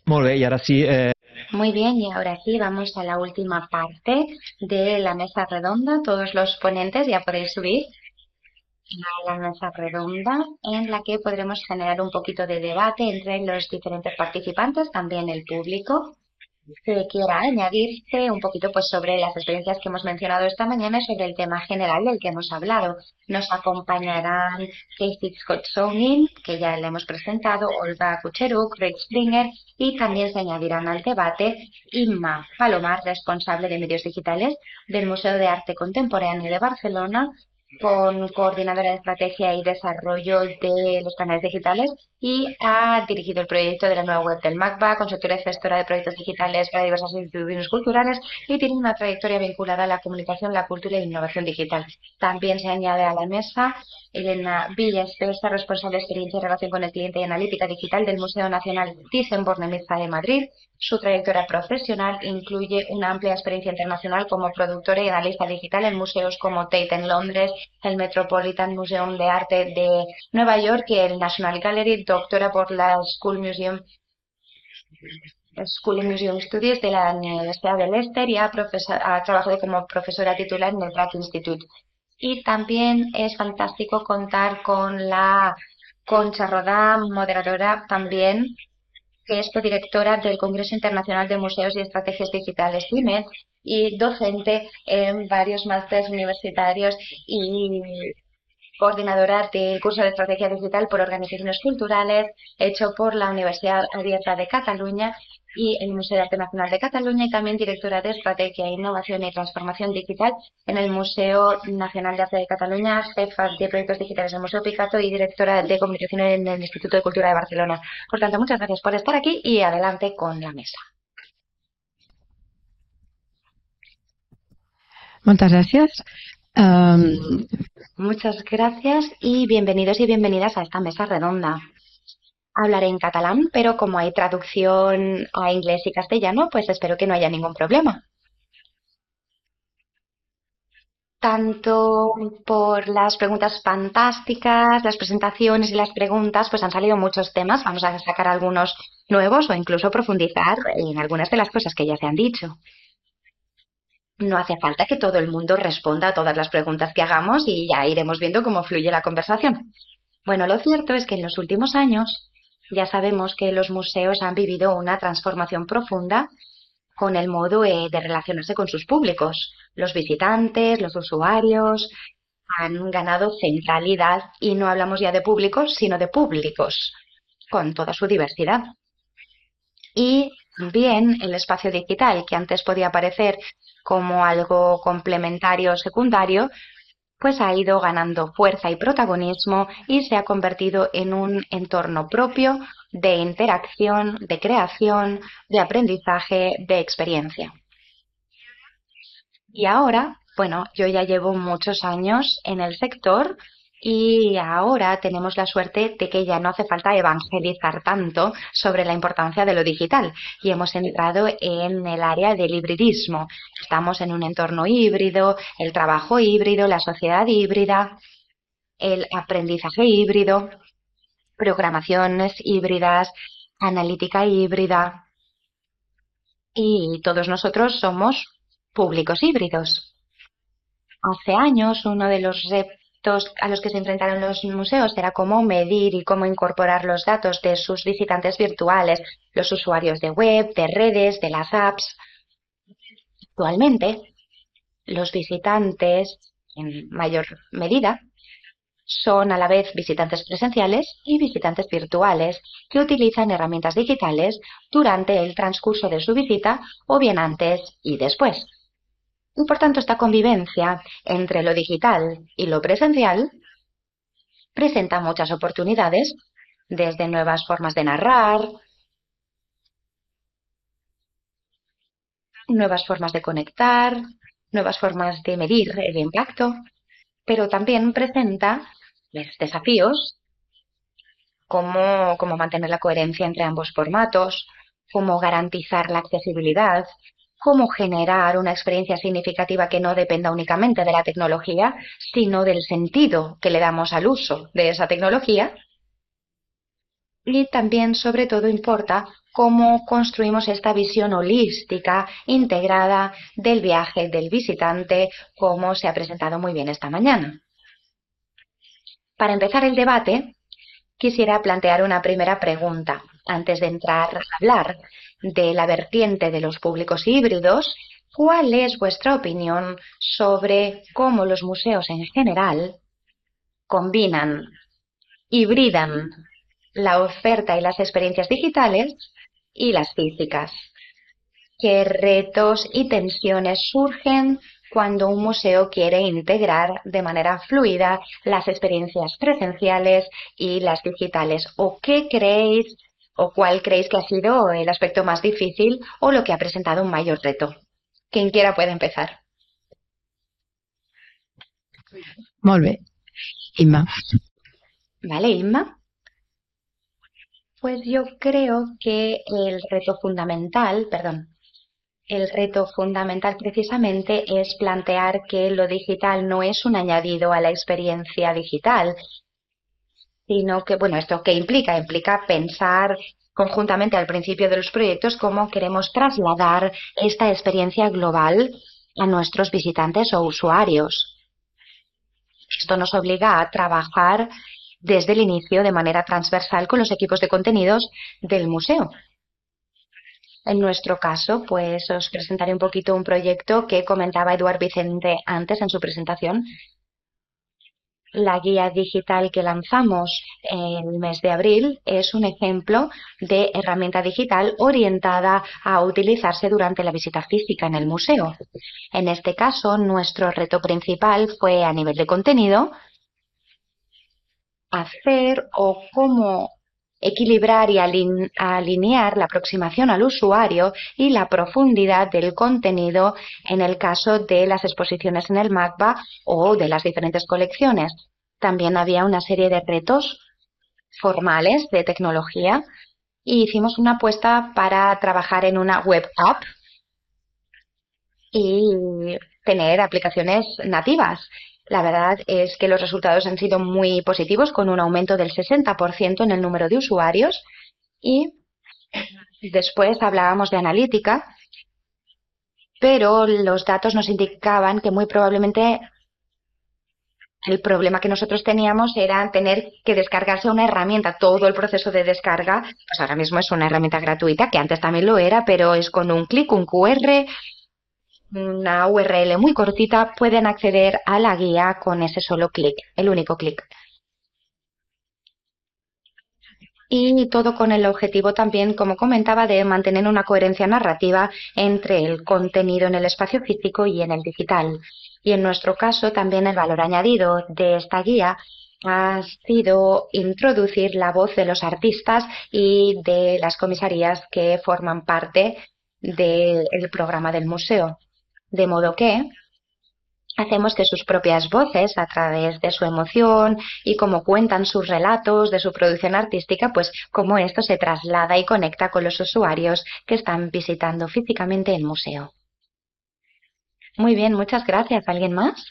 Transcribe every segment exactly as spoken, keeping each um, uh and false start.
Molt bé, i ara sí, eh, Muy bien, y ahora sí, vamos a la última parte de la mesa redonda. Todos los ponentes ya podéis subir a la mesa redonda en la que podremos generar un poquito de debate entre los diferentes participantes, también el público que quiera añadirse un poquito pues sobre las experiencias que hemos mencionado esta mañana y sobre el tema general del que hemos hablado. Nos acompañarán Casey Scott Songin, que ya le hemos presentado, Olga Kucheruk, Rick Springer, y también se añadirán al debate Inma Palomar, responsable de medios digitales del Museo de Arte Contemporáneo de Barcelona, con coordinadora de estrategia y desarrollo de los canales digitales, y ha dirigido el proyecto de la nueva web del MACBA, consultora y gestora de proyectos digitales para diversas instituciones culturales, y tiene una trayectoria vinculada a la comunicación, la cultura e la innovación digital. También se añade a la mesa Elena Villa Espesa, responsable de experiencia y relación con el cliente y analítica digital del Museo Nacional Thyssen-Bornemisza de Madrid. Su trayectoria profesional incluye una amplia experiencia internacional como productora y analista digital en museos como Tate en Londres, el Metropolitan Museum de Arte de Nueva York y el National Gallery, doctora por la School Museum, School and Museum Studies de la Universidad de Leicester, y ha, ha trabajado como profesora titular en el Pratt Institute. Y también es fantástico contar con la Concha Rodá, moderadora también, que es codirectora del Congreso Internacional de Museos y Estrategias Digitales, C I M E D, y docente en varios másteres universitarios y coordinadora del curso de Estrategia Digital por Organizaciones Culturales, hecho por la Universidad Abierta de Cataluña y el Museo de Arte Nacional de Cataluña, y también directora de Estrategia, Innovación y Transformación Digital en el Museo Nacional de Arte de Cataluña, jefa de Proyectos Digitales del Museo Picasso y directora de Comunicación en el Instituto de Cultura de Barcelona. Por tanto, muchas gracias por estar aquí y adelante con la mesa. Moltes gràcies. Um, Muchas gracias y bienvenidos y bienvenidas a esta mesa redonda. Hablaré en catalán, pero como hay traducción a inglés y castellano, pues espero que no haya ningún problema. Tanto por las preguntas fantásticas, las presentaciones y las preguntas, pues han salido muchos temas. Vamos a sacar algunos nuevos o incluso profundizar en algunas de las cosas que ya se han dicho. No hace falta que todo el mundo responda a todas las preguntas que hagamos y ya iremos viendo cómo fluye la conversación. Bueno, lo cierto es que en los últimos años ya sabemos que los museos han vivido una transformación profunda con el modo eh, de relacionarse con sus públicos. Los visitantes, los usuarios han ganado centralidad y no hablamos ya de públicos, sino de públicos, con toda su diversidad. Y también el espacio digital, que antes podía parecer como algo complementario o secundario, pues ha ido ganando fuerza y protagonismo y se ha convertido en un entorno propio de interacción, de creación, de aprendizaje, de experiencia. Y ahora, bueno, yo ya llevo muchos años en el sector y ahora tenemos la suerte de que ya no hace falta evangelizar tanto sobre la importancia de lo digital y hemos entrado en el área del hibridismo. Estamos en un entorno híbrido, el trabajo híbrido, la sociedad híbrida, el aprendizaje híbrido, programaciones híbridas, analítica híbrida, y todos nosotros somos públicos híbridos. Hace años, uno de los retos a los que se enfrentaron los museos era cómo medir y cómo incorporar los datos de sus visitantes virtuales, los usuarios de web, de redes, de las apps. Actualmente, los visitantes, en mayor medida, son a la vez visitantes presenciales y visitantes virtuales que utilizan herramientas digitales durante el transcurso de su visita o bien antes y después. Y por tanto, esta convivencia entre lo digital y lo presencial presenta muchas oportunidades, desde nuevas formas de narrar, nuevas formas de conectar, nuevas formas de medir el impacto, pero también presenta pues, desafíos como, como mantener la coherencia entre ambos formatos, cómo garantizar la accesibilidad, cómo generar una experiencia significativa que no dependa únicamente de la tecnología, sino del sentido que le damos al uso de esa tecnología. Y también, sobre todo, importa cómo construimos esta visión holística, integrada del viaje del visitante, como se ha presentado muy bien esta mañana. Para empezar el debate, quisiera plantear una primera pregunta antes de entrar a hablar de la vertiente de los públicos híbridos. ¿Cuál es vuestra opinión sobre cómo los museos en general combinan, hibridan la oferta y las experiencias digitales y las físicas? ¿Qué retos y tensiones surgen cuando un museo quiere integrar de manera fluida las experiencias presenciales y las digitales? ¿O qué creéis o cuál creéis que ha sido el aspecto más difícil o lo que ha presentado un mayor reto? Quien quiera puede empezar. Molt bé. Imma. Vale, Inma. Pues yo creo que el reto fundamental, perdón, el reto fundamental precisamente es plantear que lo digital no es un añadido a la experiencia digital, sino que, bueno, ¿esto qué implica? Implica pensar conjuntamente al principio de los proyectos cómo queremos trasladar esta experiencia global a nuestros visitantes o usuarios. Esto nos obliga a trabajar desde el inicio de manera transversal con los equipos de contenidos del museo. En nuestro caso, pues os presentaré un poquito un proyecto que comentaba Eduard Vicente antes en su presentación. La guía digital que lanzamos el mes de abril es un ejemplo de herramienta digital orientada a utilizarse durante la visita física en el museo. En este caso, nuestro reto principal fue a nivel de contenido hacer o cómo equilibrar y alinear la aproximación al usuario y la profundidad del contenido en el caso de las exposiciones en el MACBA o de las diferentes colecciones. También había una serie de retos formales de tecnología y hicimos una apuesta para trabajar en una web app y tener aplicaciones nativas. La verdad es que los resultados han sido muy positivos, con un aumento del sesenta por ciento en el número de usuarios. Y después hablábamos de analítica, pero los datos nos indicaban que muy probablemente el problema que nosotros teníamos era tener que descargarse una herramienta. Todo el proceso de descarga, pues ahora mismo es una herramienta gratuita, que antes también lo era, pero es con un clic, un Q R, una U R L muy cortita, pueden acceder a la guía con ese solo clic, el único clic. Y todo con el objetivo también, como comentaba, de mantener una coherencia narrativa entre el contenido en el espacio físico y en el digital. Y en nuestro caso, también el valor añadido de esta guía ha sido introducir la voz de los artistas y de las comisarías que forman parte del programa del museo. De modo que hacemos que sus propias voces, a través de su emoción y cómo cuentan sus relatos de su producción artística, pues cómo esto se traslada y conecta con los usuarios que están visitando físicamente el museo. Muy bien, muchas gracias. ¿Alguien más?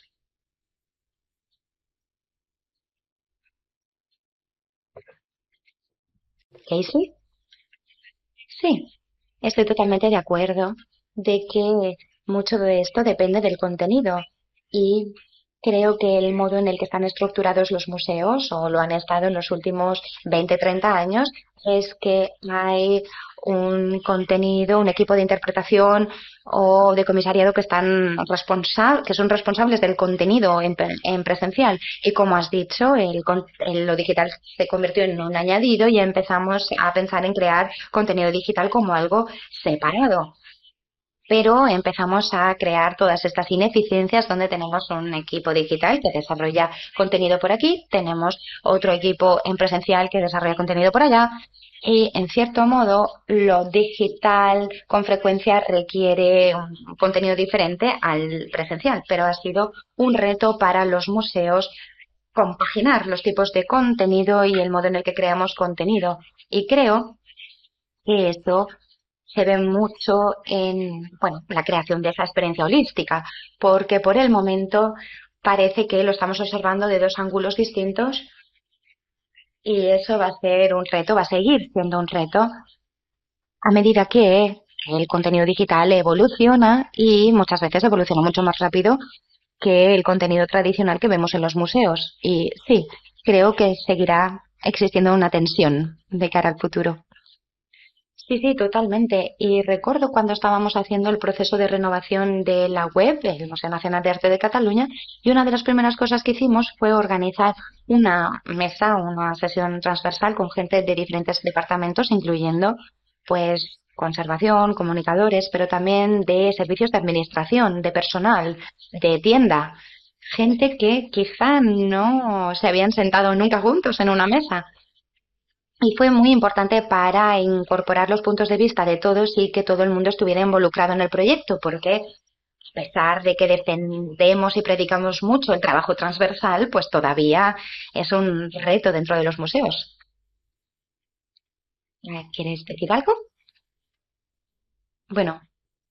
¿Casey? Sí, estoy totalmente de acuerdo de que mucho de esto depende del contenido y creo que el modo en el que están estructurados los museos, o lo han estado en los últimos veinte, treinta años, es que hay un contenido, un equipo de interpretación o de comisariado que están responsables, que son responsables del contenido en, en presencial. Y como has dicho, el, el, lo digital se convirtió en un añadido y empezamos a pensar en crear contenido digital como algo separado. Pero empezamos a crear todas estas ineficiencias donde tenemos un equipo digital que desarrolla contenido por aquí, tenemos otro equipo en presencial que desarrolla contenido por allá y, en cierto modo, lo digital con frecuencia requiere un contenido diferente al presencial, pero ha sido un reto para los museos compaginar los tipos de contenido y el modo en el que creamos contenido. Y creo que esto se ve mucho en, bueno, la creación de esa experiencia holística, porque por el momento parece que lo estamos observando de dos ángulos distintos y eso va a ser un reto, va a seguir siendo un reto a medida que el contenido digital evoluciona y muchas veces evoluciona mucho más rápido que el contenido tradicional que vemos en los museos. Y sí, creo que seguirá existiendo una tensión de cara al futuro. Sí, sí, totalmente. Y recuerdo cuando estábamos haciendo el proceso de renovación de la web del Museo Nacional de Arte de Cataluña, y una de las primeras cosas que hicimos fue organizar una mesa, una sesión transversal con gente de diferentes departamentos, incluyendo pues conservación, comunicadores, pero también de servicios de administración, de personal, de tienda, gente que quizá no se habían sentado nunca juntos en una mesa. Y fue muy importante para incorporar los puntos de vista de todos y que todo el mundo estuviera involucrado en el proyecto, porque a pesar de que defendemos y predicamos mucho el trabajo transversal, pues todavía es un reto dentro de los museos. Eh, ¿Quieres decir algo? Bueno,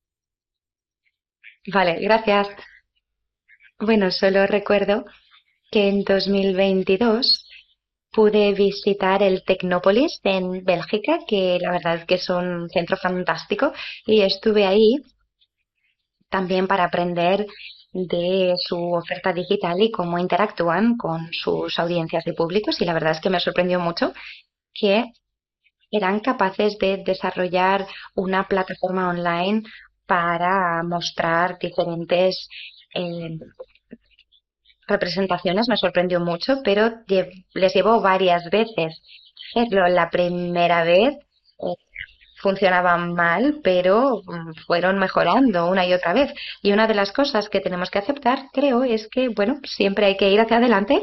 vale, gracias. Bueno, solo recuerdo que en dos mil veintidós pude visitar el Tecnópolis en Bélgica, que la verdad es que es un centro fantástico, y estuve ahí también para aprender de su oferta digital y cómo interactúan con sus audiencias y públicos. Y la verdad es que me sorprendió mucho que eran capaces de desarrollar una plataforma online para mostrar diferentes eh, representaciones. Me sorprendió mucho, pero lle- les llevó varias veces hacerlo. La primera vez eh, funcionaban mal, pero mm, fueron mejorando una y otra vez. Y una de las cosas que tenemos que aceptar, creo, es que, bueno, siempre hay que ir hacia adelante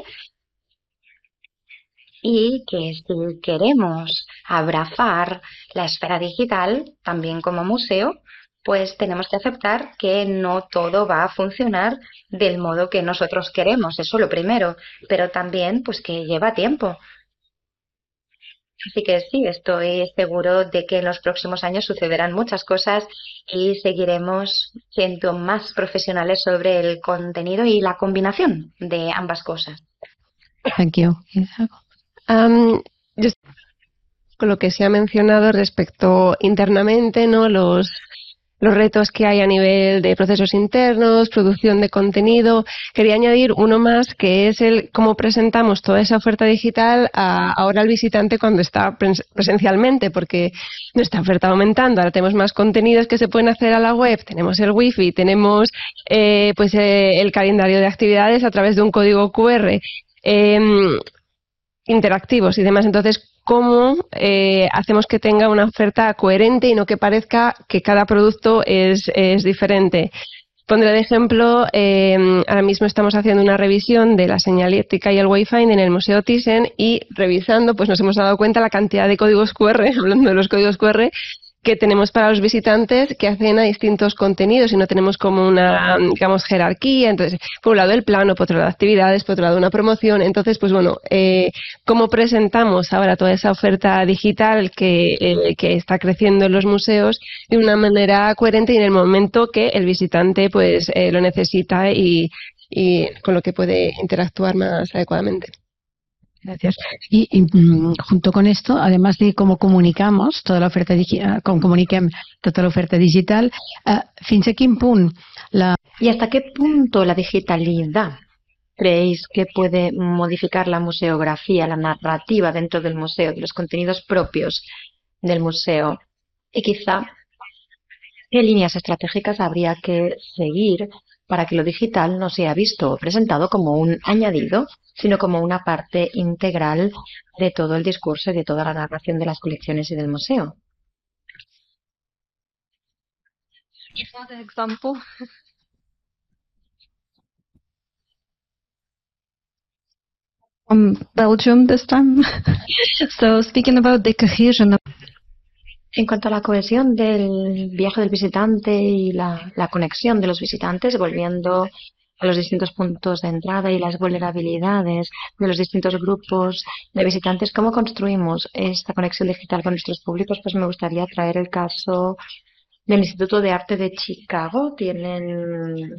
y que si queremos abrazar la esfera digital, también como museo, pues tenemos que aceptar que no todo va a funcionar del modo que nosotros queremos, eso lo primero, pero también pues que lleva tiempo. Así que sí, estoy seguro de que en los próximos años sucederán muchas cosas y seguiremos siendo más profesionales sobre el contenido y la combinación de ambas cosas. Thank you. Um, yo con lo que se ha mencionado respecto internamente, ¿no? Los, los retos que hay a nivel de procesos internos, producción de contenido. Quería añadir uno más, que es el cómo presentamos toda esa oferta digital a, ahora al visitante cuando está pres presencialmente, porque nuestra oferta va aumentando. Ahora tenemos más contenidos que se pueden hacer a la web, tenemos el wifi, tenemos eh, pues eh, el calendario de actividades a través de un código Q R. Eh, interactivos y demás. Entonces, ¿cómo eh, hacemos que tenga una oferta coherente y no que parezca que cada producto es, es diferente? Pondré de ejemplo, eh, ahora mismo estamos haciendo una revisión de la señalética y el wayfinding en el Museo Thyssen y revisando, pues nos hemos dado cuenta la cantidad de códigos Q R, hablando de los códigos Q R, que tenemos para los visitantes que hacen a distintos contenidos y no tenemos como una, digamos, jerarquía. Entonces, por un lado el plano, por otro lado actividades, por otro lado una promoción. Entonces, pues bueno, eh, ¿cómo presentamos ahora toda esa oferta digital que, eh, que está creciendo en los museos de una manera coherente y en el momento que el visitante pues eh, lo necesita y, y con lo que puede interactuar más adecuadamente? Gracias. Y, y mm, junto con esto, además de cómo comunicamos toda la oferta digital, com comuniquem tota l'oferta digital, eh, fins a quin punt la... ¿Y hasta qué punto la digitalidad creéis que puede modificar la museografía, la narrativa dentro del museo, de los contenidos propios del museo? Y quizá, ¿qué líneas estratégicas habría que seguir para que lo digital no sea visto o presentado como un añadido, sino como una parte integral de todo el discurso y de toda la narración de las colecciones y del museo? Another example. From Belgium this time. So speaking about the cohesion of En cuanto a la cohesión del viaje del visitante y la, la conexión de los visitantes, volviendo a los distintos puntos de entrada y las vulnerabilidades de los distintos grupos de visitantes, ¿cómo construimos esta conexión digital con nuestros públicos? Pues me gustaría traer el caso del Instituto de Arte de Chicago. Tienen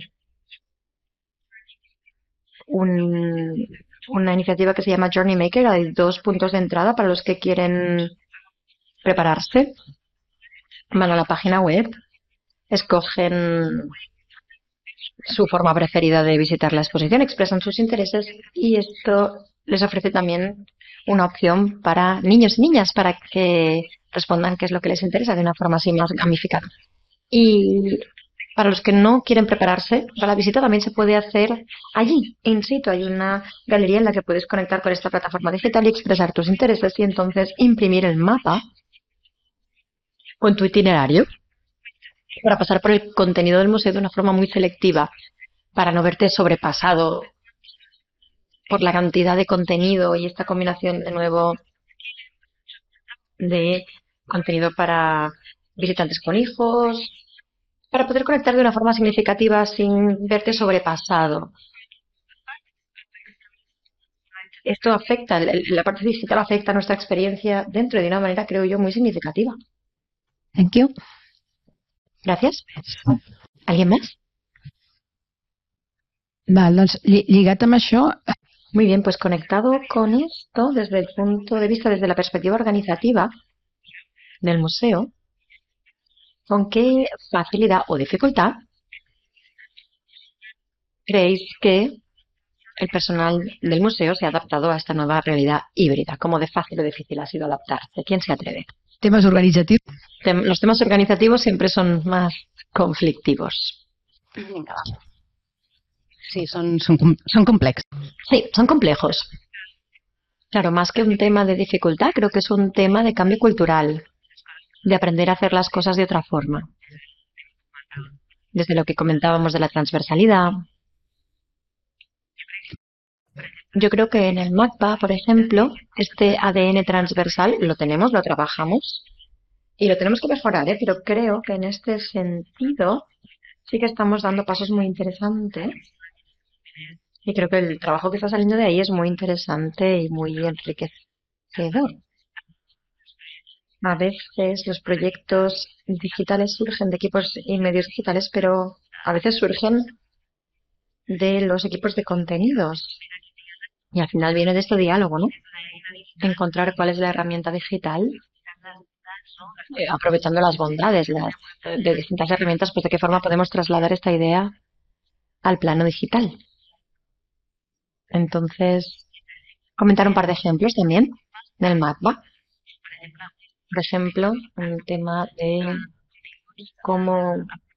un, una iniciativa que se llama Journey Maker. Hay dos puntos de entrada para los que quieren prepararse. van a la página web, escogen su forma preferida de visitar la exposición, expresan sus intereses y esto les ofrece también una opción para niños y niñas para que respondan qué es lo que les interesa de una forma así más gamificada. Y para los que no quieren prepararse para la visita también se puede hacer allí, in situ. Hay una galería en la que puedes conectar con esta plataforma digital y expresar tus intereses y entonces imprimir el mapa con tu itinerario para pasar por el contenido del museo de una forma muy selectiva, para no verte sobrepasado por la cantidad de contenido y esta combinación de nuevo de contenido para visitantes con hijos, para poder conectar de una forma significativa sin verte sobrepasado. Esto afecta, la parte digital afecta a nuestra experiencia dentro de una manera, creo yo, muy significativa. Thank you. Gracias. ¿Alguien más? Val, doncs, lli- lligat amb això, Muy bien, pues conectado con esto, desde el punto de vista, desde la perspectiva organizativa del museo, ¿con qué facilidad o dificultad creéis que el personal del museo se ha adaptado a esta nueva realidad híbrida? ¿Cómo de fácil o difícil ha sido adaptarse? ¿Quién se atreve? temes organitzatius. Tem- Los temas organizativos siempre son más conflictivos. Vinga, va. Sí, són, són, com- són complexos. Sí, son complejos. Claro, más que un tema de dificultad, creo que es un tema de cambio cultural, de aprender a hacer las cosas de otra forma. Desde lo que comentábamos de la transversalidad. Yo creo que en el MACBA, por ejemplo, este A D N transversal lo tenemos, lo trabajamos y lo tenemos que mejorar, ¿eh? Pero creo que en este sentido sí que estamos dando pasos muy interesantes y creo que el trabajo que está saliendo de ahí es muy interesante y muy enriquecedor. A veces los proyectos digitales surgen de equipos y medios digitales, pero a veces surgen de los equipos de contenidos. Y al final viene de este diálogo, ¿no? Encontrar cuál es la herramienta digital, eh, aprovechando las bondades las, eh, de distintas herramientas, pues de qué forma podemos trasladar esta idea al plano digital. Entonces, comentar un par de ejemplos también del MACBA. Por ejemplo, un tema de cómo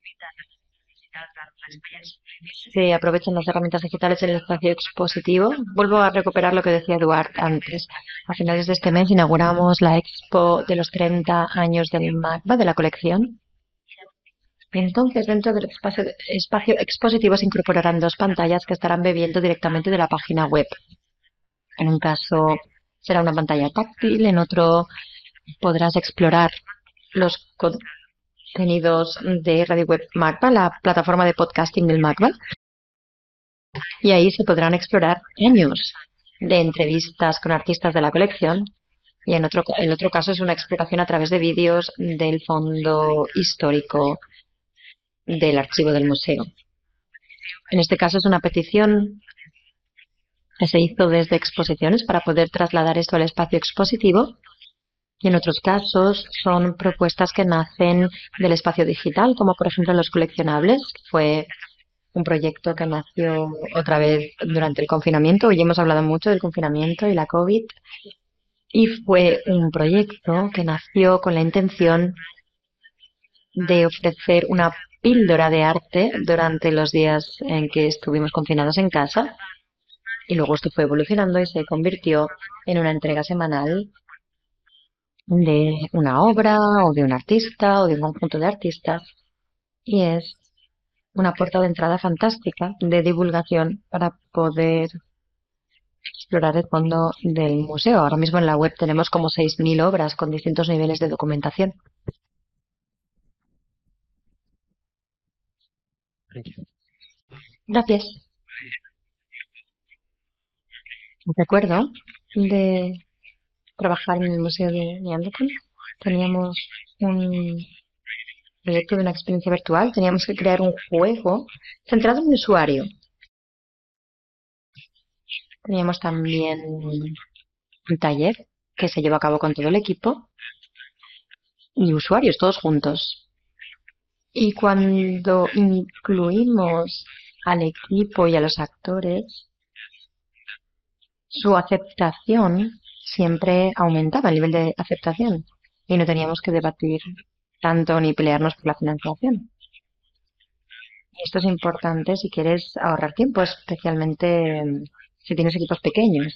se aprovechan las herramientas digitales en el espacio expositivo. Vuelvo a recuperar lo que decía Eduard antes. A finales de este mes inauguramos la expo de los treinta años del MACBA, de la colección. Y entonces, dentro del espacio, espacio expositivo se incorporarán dos pantallas que estarán bebiendo directamente de la página web. En un caso será una pantalla táctil, en otro podrás explorar los contenidos de Radio Web MACBA, la plataforma de podcasting del MACBA. Y ahí se podrán explorar años de entrevistas con artistas de la colección. Y en otro, en otro caso es una exploración a través de vídeos del fondo histórico del archivo del museo. En este caso es una petición que se hizo desde exposiciones para poder trasladar esto al espacio expositivo. Y en otros casos son propuestas que nacen del espacio digital, como por ejemplo los coleccionables. Fue un proyecto que nació otra vez durante el confinamiento. Hoy hemos hablado mucho del confinamiento y la COVID. Y fue un proyecto que nació con la intención de ofrecer una píldora de arte durante los días en que estuvimos confinados en casa. Y luego esto fue evolucionando y se convirtió en una entrega semanal de una obra o de un artista o de un conjunto de artistas. Y es una puerta de entrada fantástica de divulgación para poder explorar el fondo del museo. Ahora mismo en la web tenemos como seis mil obras con distintos niveles de documentación. Gracias. Recuerdo de trabajar en el Museo de Neanderthal. Teníamos un proyecto de una experiencia virtual. Teníamos que crear un juego centrado en el usuario. Teníamos también un taller que se llevó a cabo con todo el equipo y usuarios, todos juntos. Y cuando incluimos al equipo y a los actores, su aceptación siempre aumentaba, el nivel de aceptación, y no teníamos que debatir tanto ni pelearnos por la financiación. Y esto es importante si quieres ahorrar tiempo, especialmente si tienes equipos pequeños.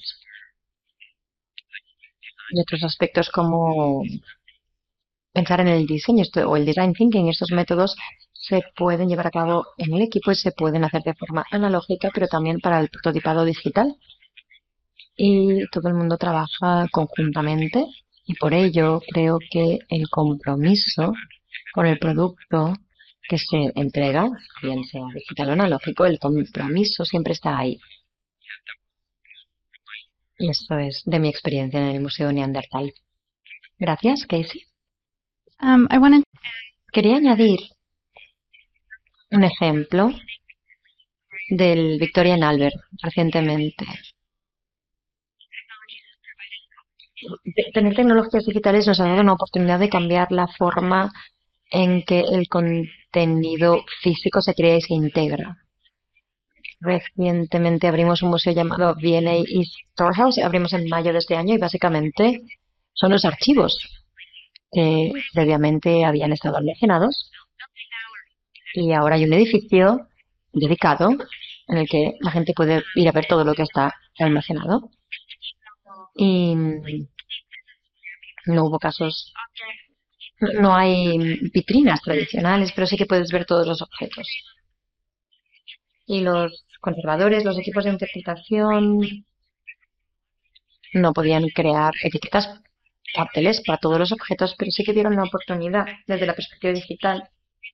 Y otros aspectos como pensar en el diseño esto, o el design thinking, estos métodos se pueden llevar a cabo en el equipo y se pueden hacer de forma analógica, pero también para el prototipado digital. Y todo el mundo trabaja conjuntamente y por ello creo que el compromiso con el producto que se entrega, bien sea digital o analógico, el compromiso siempre está ahí. Y esto es de mi experiencia en el Museo Neandertal. Gracias, Casey. Um, I wanted... Quería añadir un ejemplo del Victoria and Albert recientemente. Tener tecnologías digitales nos ha dado una oportunidad de cambiar la forma en que el contenido físico se crea y se integra. Recientemente abrimos un museo llamado V and A East Storehouse, abrimos en mayo de este año y básicamente son los archivos que previamente habían estado almacenados y ahora hay un edificio dedicado en el que la gente puede ir a ver todo lo que está almacenado. Y no hubo casos, no hay vitrinas tradicionales, pero sí que puedes ver todos los objetos. Y los conservadores, los equipos de interpretación, no podían crear etiquetas, carteles para todos los objetos, pero sí que vieron una oportunidad desde la perspectiva digital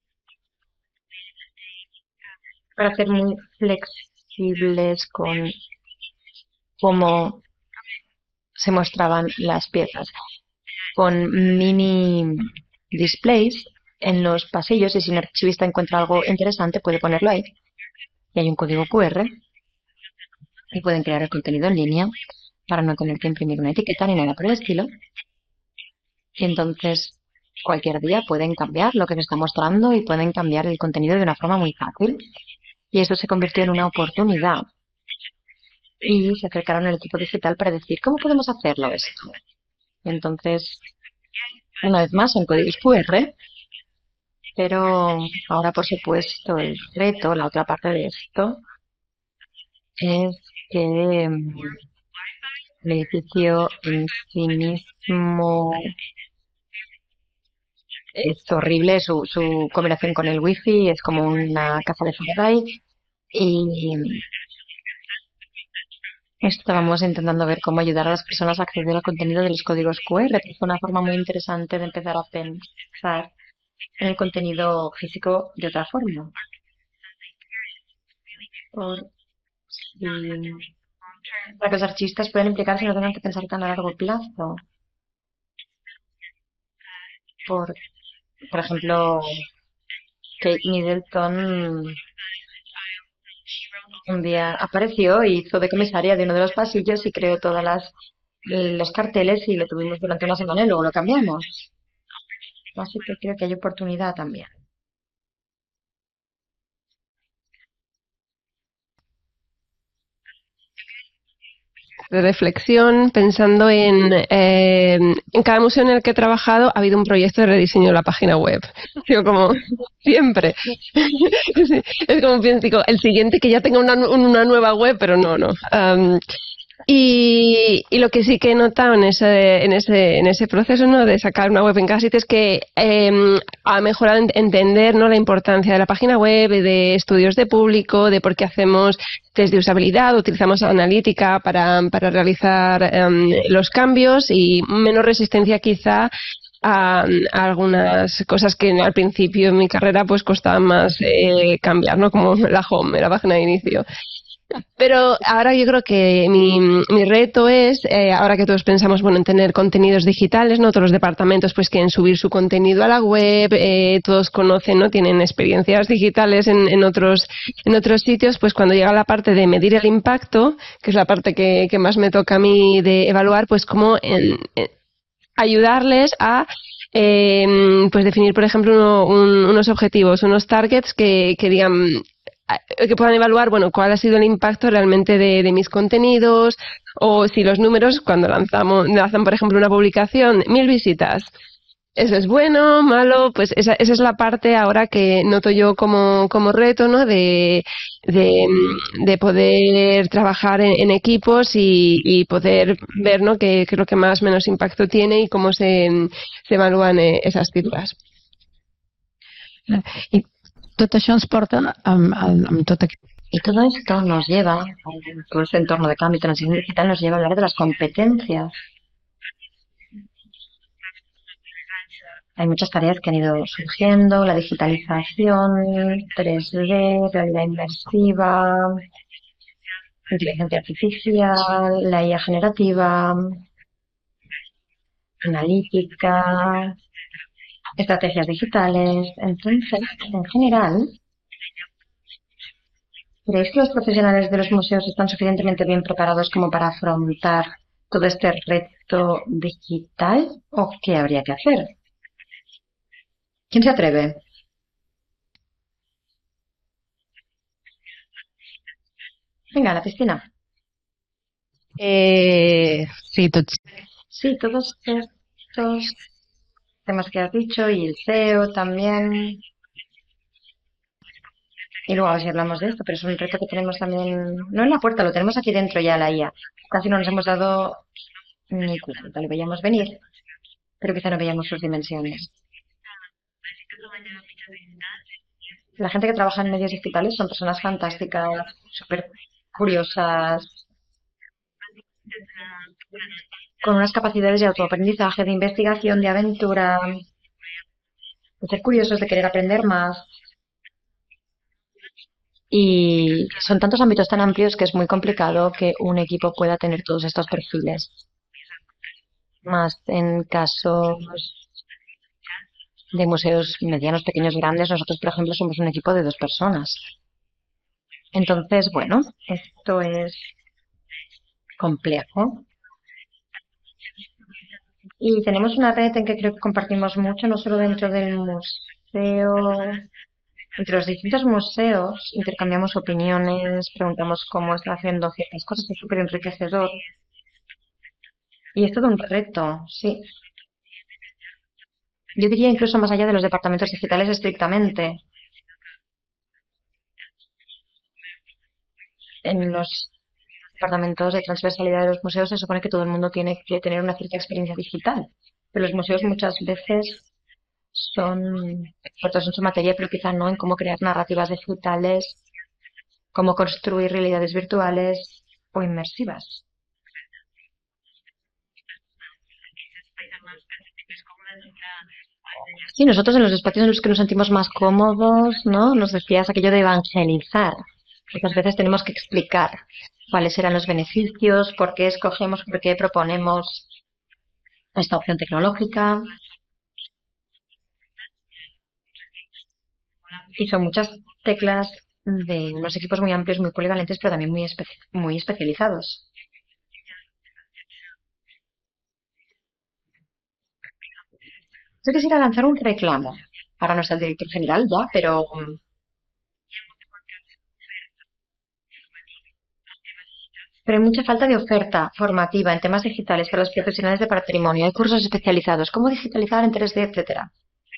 para ser muy flexibles con cómo se mostraban las piezas, con mini displays en los pasillos, y si un archivista encuentra algo interesante puede ponerlo ahí. Y hay un código Q R y pueden crear el contenido en línea para no tener que imprimir una etiqueta ni nada por el estilo. Y entonces cualquier día pueden cambiar lo que se está mostrando y pueden cambiar el contenido de una forma muy fácil. Y eso se convirtió en una oportunidad. Y se acercaron al equipo digital para decir, ¿cómo podemos hacerlo esto? Y entonces, una vez más, son códigos Q R, pero ahora, por supuesto, el reto, la otra parte de esto, es que el edificio en sí mismo es horrible, su, su combinación con el wifi es como una casa de Faraday, y estábamos intentando ver cómo ayudar a las personas a acceder al contenido de los códigos Q R, que es una forma muy interesante de empezar a pensar en el contenido físico de otra forma. Por, si, para que los artistas puedan implicarse y no tengan que pensar tan a largo plazo. Por, por ejemplo, Kate Middleton un día apareció y hizo de comisaria de uno de los pasillos y creó todas las los carteles y lo tuvimos durante una semana y luego lo cambiamos. Así que creo que hay oportunidad también. De reflexión, pensando en, eh, en cada museo en el que he trabajado ha habido un proyecto de rediseño de la página web. Digo, como siempre. Es como pienso, digo, el siguiente que ya tenga una, una nueva web, pero no, no. Um, Y, y lo que sí que he notado en ese, en ese, en ese proceso, ¿no?, de sacar una web en cada sitio es que eh, ha mejorado entender, ¿no?, la importancia de la página web, de estudios de público, de por qué hacemos test de usabilidad, utilizamos analítica para, para realizar um, los cambios, y menos resistencia quizá a, a algunas cosas que al principio en mi carrera pues costaban más eh, cambiar, ¿no?, como la home, la página de inicio. Pero ahora yo creo que mi, mi reto es, eh, ahora que todos pensamos, bueno, en tener contenidos digitales, ¿no? Todos los departamentos pues quieren subir su contenido a la web, eh, todos conocen, ¿no?, tienen experiencias digitales en, en otros en otros sitios, pues cuando llega la parte de medir el impacto, que es la parte que, que más me toca a mí de evaluar, pues como en, en ayudarles a eh, pues definir, por ejemplo, uno, un, unos objetivos, unos targets que, que digan que puedan evaluar, bueno, cuál ha sido el impacto realmente de, de mis contenidos, o si los números, cuando lanzamos, lanzan, por ejemplo, una publicación, mil visitas. ¿Eso es bueno, malo? Pues esa, esa es la parte ahora que noto yo como, como reto, ¿no? De, de, de poder trabajar en, en equipos y, y poder ver, ¿no? qué, qué es lo que más menos impacto tiene y cómo se, se evalúan eh, esas cifras. I tot això ens porta amb, amb tot aquest... Y todo esto nos lleva, todo este entorno de cambio y transición digital nos lleva a hablar de las competencias. Hay muchas tareas que han ido surgiendo, la digitalización, tres D, realidad inmersiva, inteligencia artificial, la I A generativa, analítica, estrategias digitales. Entonces, en general, ¿creéis que los profesionales de los museos están suficientemente bien preparados como para afrontar todo este reto digital? ¿O qué habría que hacer? ¿Quién se atreve? Venga, a la piscina. Eh, sí, tots. Sí, todos estos temas que has dicho y el S E O también. Y luego a ver si hablamos de esto, pero es un reto que tenemos también, no en la puerta, lo tenemos aquí dentro ya, la I A. Casi no nos hemos dado ni cuenta, lo veíamos venir, pero quizá no veíamos sus dimensiones. La gente que trabaja en medios digitales son personas fantásticas, súper curiosas, con unas capacidades de autoaprendizaje, de investigación, de aventura, de ser curiosos, de querer aprender más. Y son tantos ámbitos tan amplios que es muy complicado que un equipo pueda tener todos estos perfiles. Más en casos de museos medianos, pequeños, grandes, nosotros, por ejemplo, somos un equipo de dos personas. Entonces, bueno, esto es complejo. Y tenemos una red en que creo que compartimos mucho, no solo dentro del museo, entre los distintos museos, intercambiamos opiniones, preguntamos cómo están haciendo ciertas cosas, es súper enriquecedor. Y es todo un reto, sí. Yo diría incluso más allá de los departamentos digitales estrictamente. En los departamentos de transversalidad de los museos se supone que todo el mundo tiene que tener una cierta experiencia digital, pero los museos muchas veces son expertos en su materia, pero quizá no en cómo crear narrativas digitales, cómo construir realidades virtuales o inmersivas. Sí, nosotros en los espacios en los que nos sentimos más cómodos, ¿no? Nos decías aquello de evangelizar. Muchas veces tenemos que explicar cuáles eran los beneficios, por qué escogemos, por qué proponemos esta opción tecnológica. Y son muchas teclas de unos equipos muy amplios, muy polivalentes, pero también muy, espe muy especializados. Yo quisiera lanzar un reclamo. Ahora no es el director general ya, pero pero hay mucha falta de oferta formativa en temas digitales para los profesionales de patrimonio. Hay cursos especializados, cómo digitalizar en tres D, etcétera.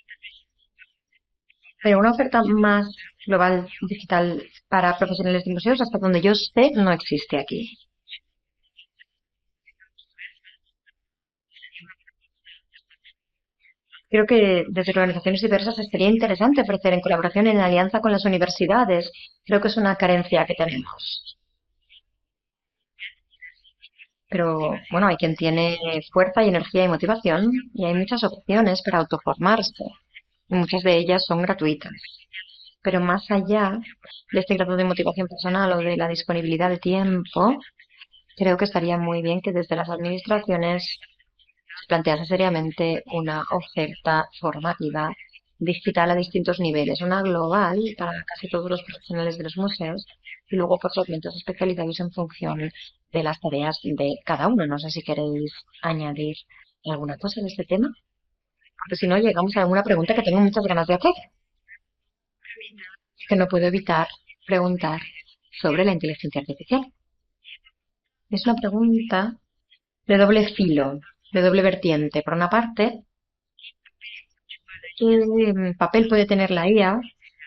Pero una oferta más global digital para profesionales de museos, hasta donde yo sé, no existe aquí. Creo que desde organizaciones diversas sería interesante ofrecer en colaboración en alianza con las universidades. Creo que es una carencia que tenemos. Pero bueno, hay quien tiene fuerza y energía y motivación y hay muchas opciones para autoformarse. Y muchas de ellas son gratuitas. Pero más allá de este grado de motivación personal o de la disponibilidad de tiempo, creo que estaría muy bien que desde las administraciones se plantease seriamente una oferta formativa digital a distintos niveles, una global para casi todos los profesionales de los museos y luego por segmentos especializados en función de las tareas de cada uno. No sé si queréis añadir alguna cosa de este tema? Porque si no, llegamos a alguna pregunta que tengo muchas ganas de hacer. Que no puedo evitar preguntar sobre la inteligencia artificial. Es una pregunta de doble filo, de doble vertiente. Por una parte, ¿qué papel puede tener la I A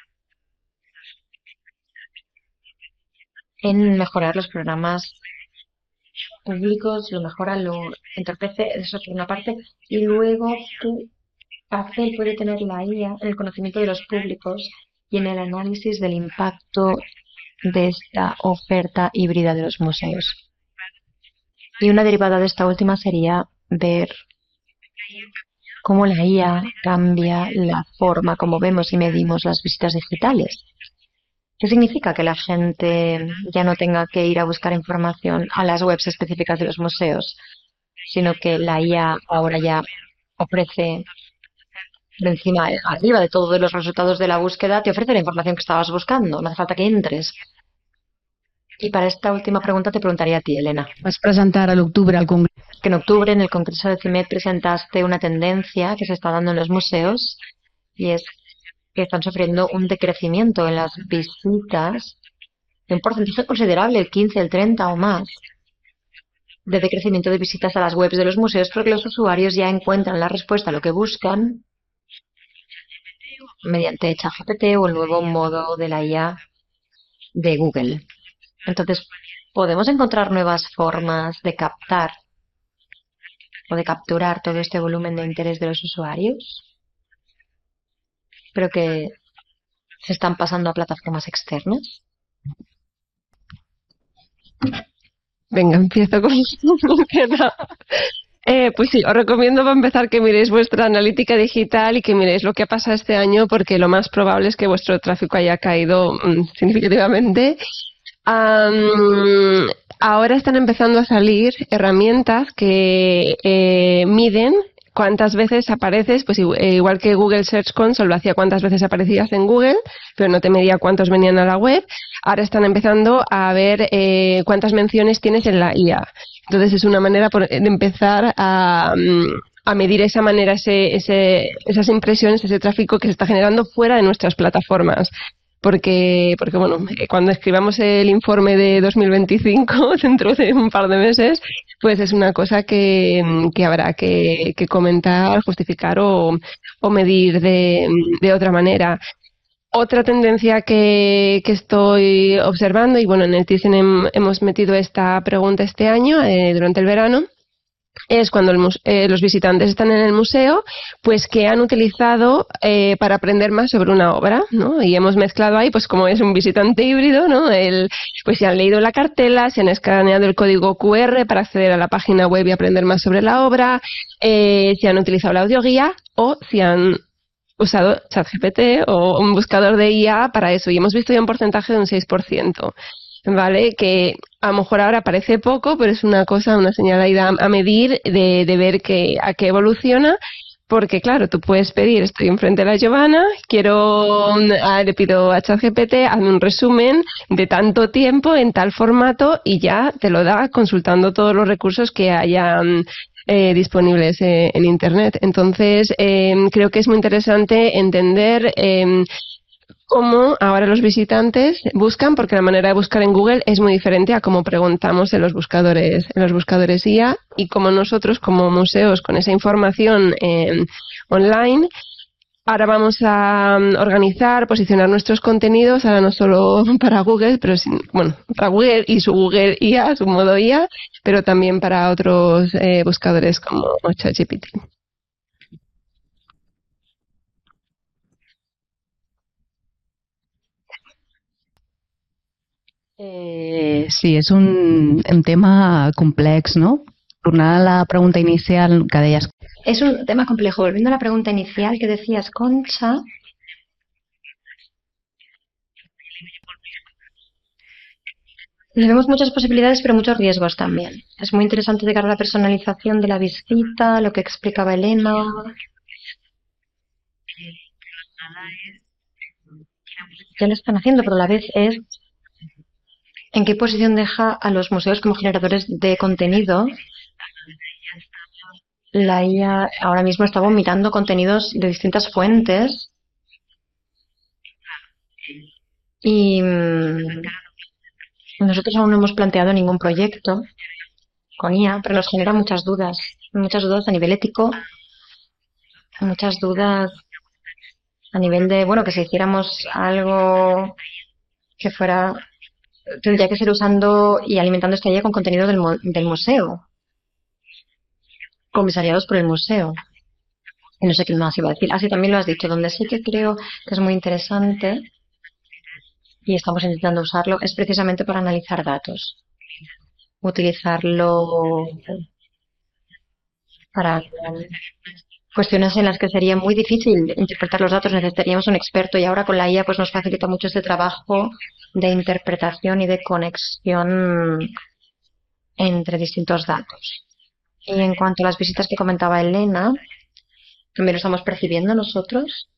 en mejorar los programas públicos, lo mejora, lo entorpece? Eso por una parte. Y luego, ¿qué papel puede tener la I A en el conocimiento de los públicos y en el análisis del impacto de esta oferta híbrida de los museos? Y una derivada de esta última sería ver cómo la I A cambia la forma como vemos y medimos las visitas digitales. ¿Qué significa? Que la gente ya no tenga que ir a buscar información a las webs específicas de los museos, sino que la I A ahora ya ofrece por encima, arriba de todos los resultados de la búsqueda, te ofrece la información que estabas buscando. No hace falta que entres. Y para esta última pregunta te preguntaría a ti, Elena. Vas presentar a l'octubre al Congreso. Que en octubre en el Congreso de CIMED presentaste una tendencia que se está dando en los museos y es que están sufriendo un decrecimiento en las visitas de un porcentaje considerable, el quince, el treinta o más, de decrecimiento de visitas a las webs de los museos porque los usuarios ya encuentran la respuesta a lo que buscan mediante ChatGPT o el nuevo modo de la I A de Google. Entonces, ¿podemos encontrar nuevas formas de captar o de capturar todo este volumen de interés de los usuarios, pero que se están pasando a plataformas externas? Venga, empiezo con Eh, pues sí, os recomiendo para empezar que miréis vuestra analítica digital y que miréis lo que ha pasado este año, porque lo más probable es que vuestro tráfico haya caído mmm, significativamente. Um, ahora están empezando a salir herramientas que eh, miden cuántas veces apareces, pues igual que Google Search Console lo hacía cuántas veces aparecías en Google, pero no te medía cuántos venían a la web. Ahora están empezando a ver eh, cuántas menciones tienes en la I A. Entonces es una manera por, de empezar a, a medir esa manera ese, ese, esas impresiones, ese tráfico que se está generando fuera de nuestras plataformas. Porque, porque bueno, cuando escribamos el informe de dos mil veinticinco, dentro de un par de meses, pues es una cosa que, que habrá que, que comentar, justificar o, o medir de, de otra manera. Otra tendencia que, que estoy observando, y bueno, en el Thyssen hem, hemos metido esta pregunta este año, eh, durante el verano, es cuando el eh, los visitantes están en el museo, pues que han utilizado eh, para aprender más sobre una obra, ¿no? Y hemos mezclado ahí, pues como es un visitante híbrido, ¿no? El, pues se han leído la cartela, se han escaneado el código cu erre para acceder a la página web y aprender más sobre la obra, eh, si han utilizado la audioguía o si han usado ChatGPT o un buscador de I A para eso. Y hemos visto ya un porcentaje de un seis por ciento. ¿Vale? Que a lo mejor ahora parece poco, pero es una cosa, una señal ahí a, a medir de, de ver que, a qué evoluciona, porque claro, tú puedes pedir, estoy enfrente de la Giovanna, quiero, a, le pido a ChatGPT, hazme un resumen de tanto tiempo en tal formato y ya te lo da consultando todos los recursos que hayan eh, disponibles eh, en Internet. Entonces, eh, creo que es muy interesante entender eh, cómo ahora los visitantes buscan, porque la manera de buscar en Google es muy diferente a cómo preguntamos en los buscadores, en los buscadores I A, y cómo nosotros como museos con esa información eh, online ahora vamos a organizar, posicionar nuestros contenidos, ahora no solo para Google, pero sí, bueno, para Google y su Google I A, su modo I A, pero también para otros eh, buscadores como ChatGPT. Eh, sí, és un, un tema complex, no? Tornant a la pregunta inicial que deies. Es un tema complejo. Volviendo a la pregunta inicial que decías, Concha, le vemos muchas posibilidades, pero muchos riesgos también. Es muy interesante de cara a la personalización de la visita, lo que explicaba Elena. Ya lo están haciendo, pero a la vez es en qué posición deja a los museos como generadores de contenido La I A ahora mismo está vomitando contenidos de distintas fuentes y mm, nosotros aún no hemos planteado ningún proyecto con I A, pero nos genera muchas dudas, muchas dudas a nivel ético, muchas dudas a nivel de, bueno, que si hiciéramos algo que fuera, tendría que ser usando y alimentando esta I A con contenido del, mu- del museo, comisariados por el museo. Y no sé qué más iba a decir. Así también lo has dicho, donde sí que creo que es muy interesante y estamos intentando usarlo es precisamente para analizar datos. Utilizarlo para cuestiones en las que sería muy difícil interpretar los datos, necesitaríamos un experto y ahora con la I A pues nos facilita mucho este trabajo de interpretación y de conexión entre distintos datos. Y en cuanto a las visitas que comentaba Elena, también lo estamos percibiendo nosotros,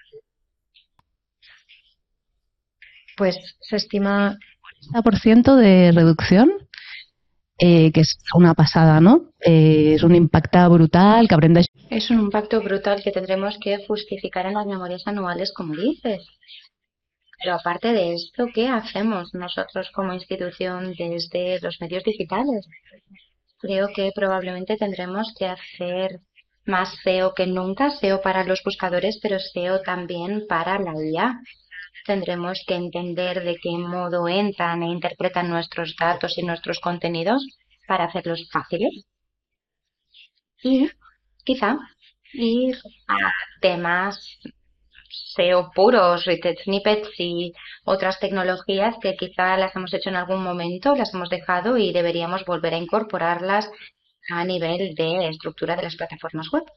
pues se estima treinta por ciento de reducción, eh, que es una pasada, ¿no? Eh, és un impacte brutal que haurem de... Es un impacto brutal que tendremos que justificar en las memorias anuales, como dices. Pero aparte de esto, ¿qué hacemos nosotros como institución desde los medios digitales? Creo que probablemente tendremos que hacer más S E O que nunca, S E O para los buscadores, pero S E O también para la I A. Tendremos que entender de qué modo entran e interpretan nuestros datos y nuestros contenidos para hacerlos fáciles. Y quizá ir a temas S E O puros, Rich Snippets y otras tecnologías que quizá las hemos hecho en algún momento, las hemos dejado y deberíamos volver a incorporarlas a nivel de estructura de las plataformas web.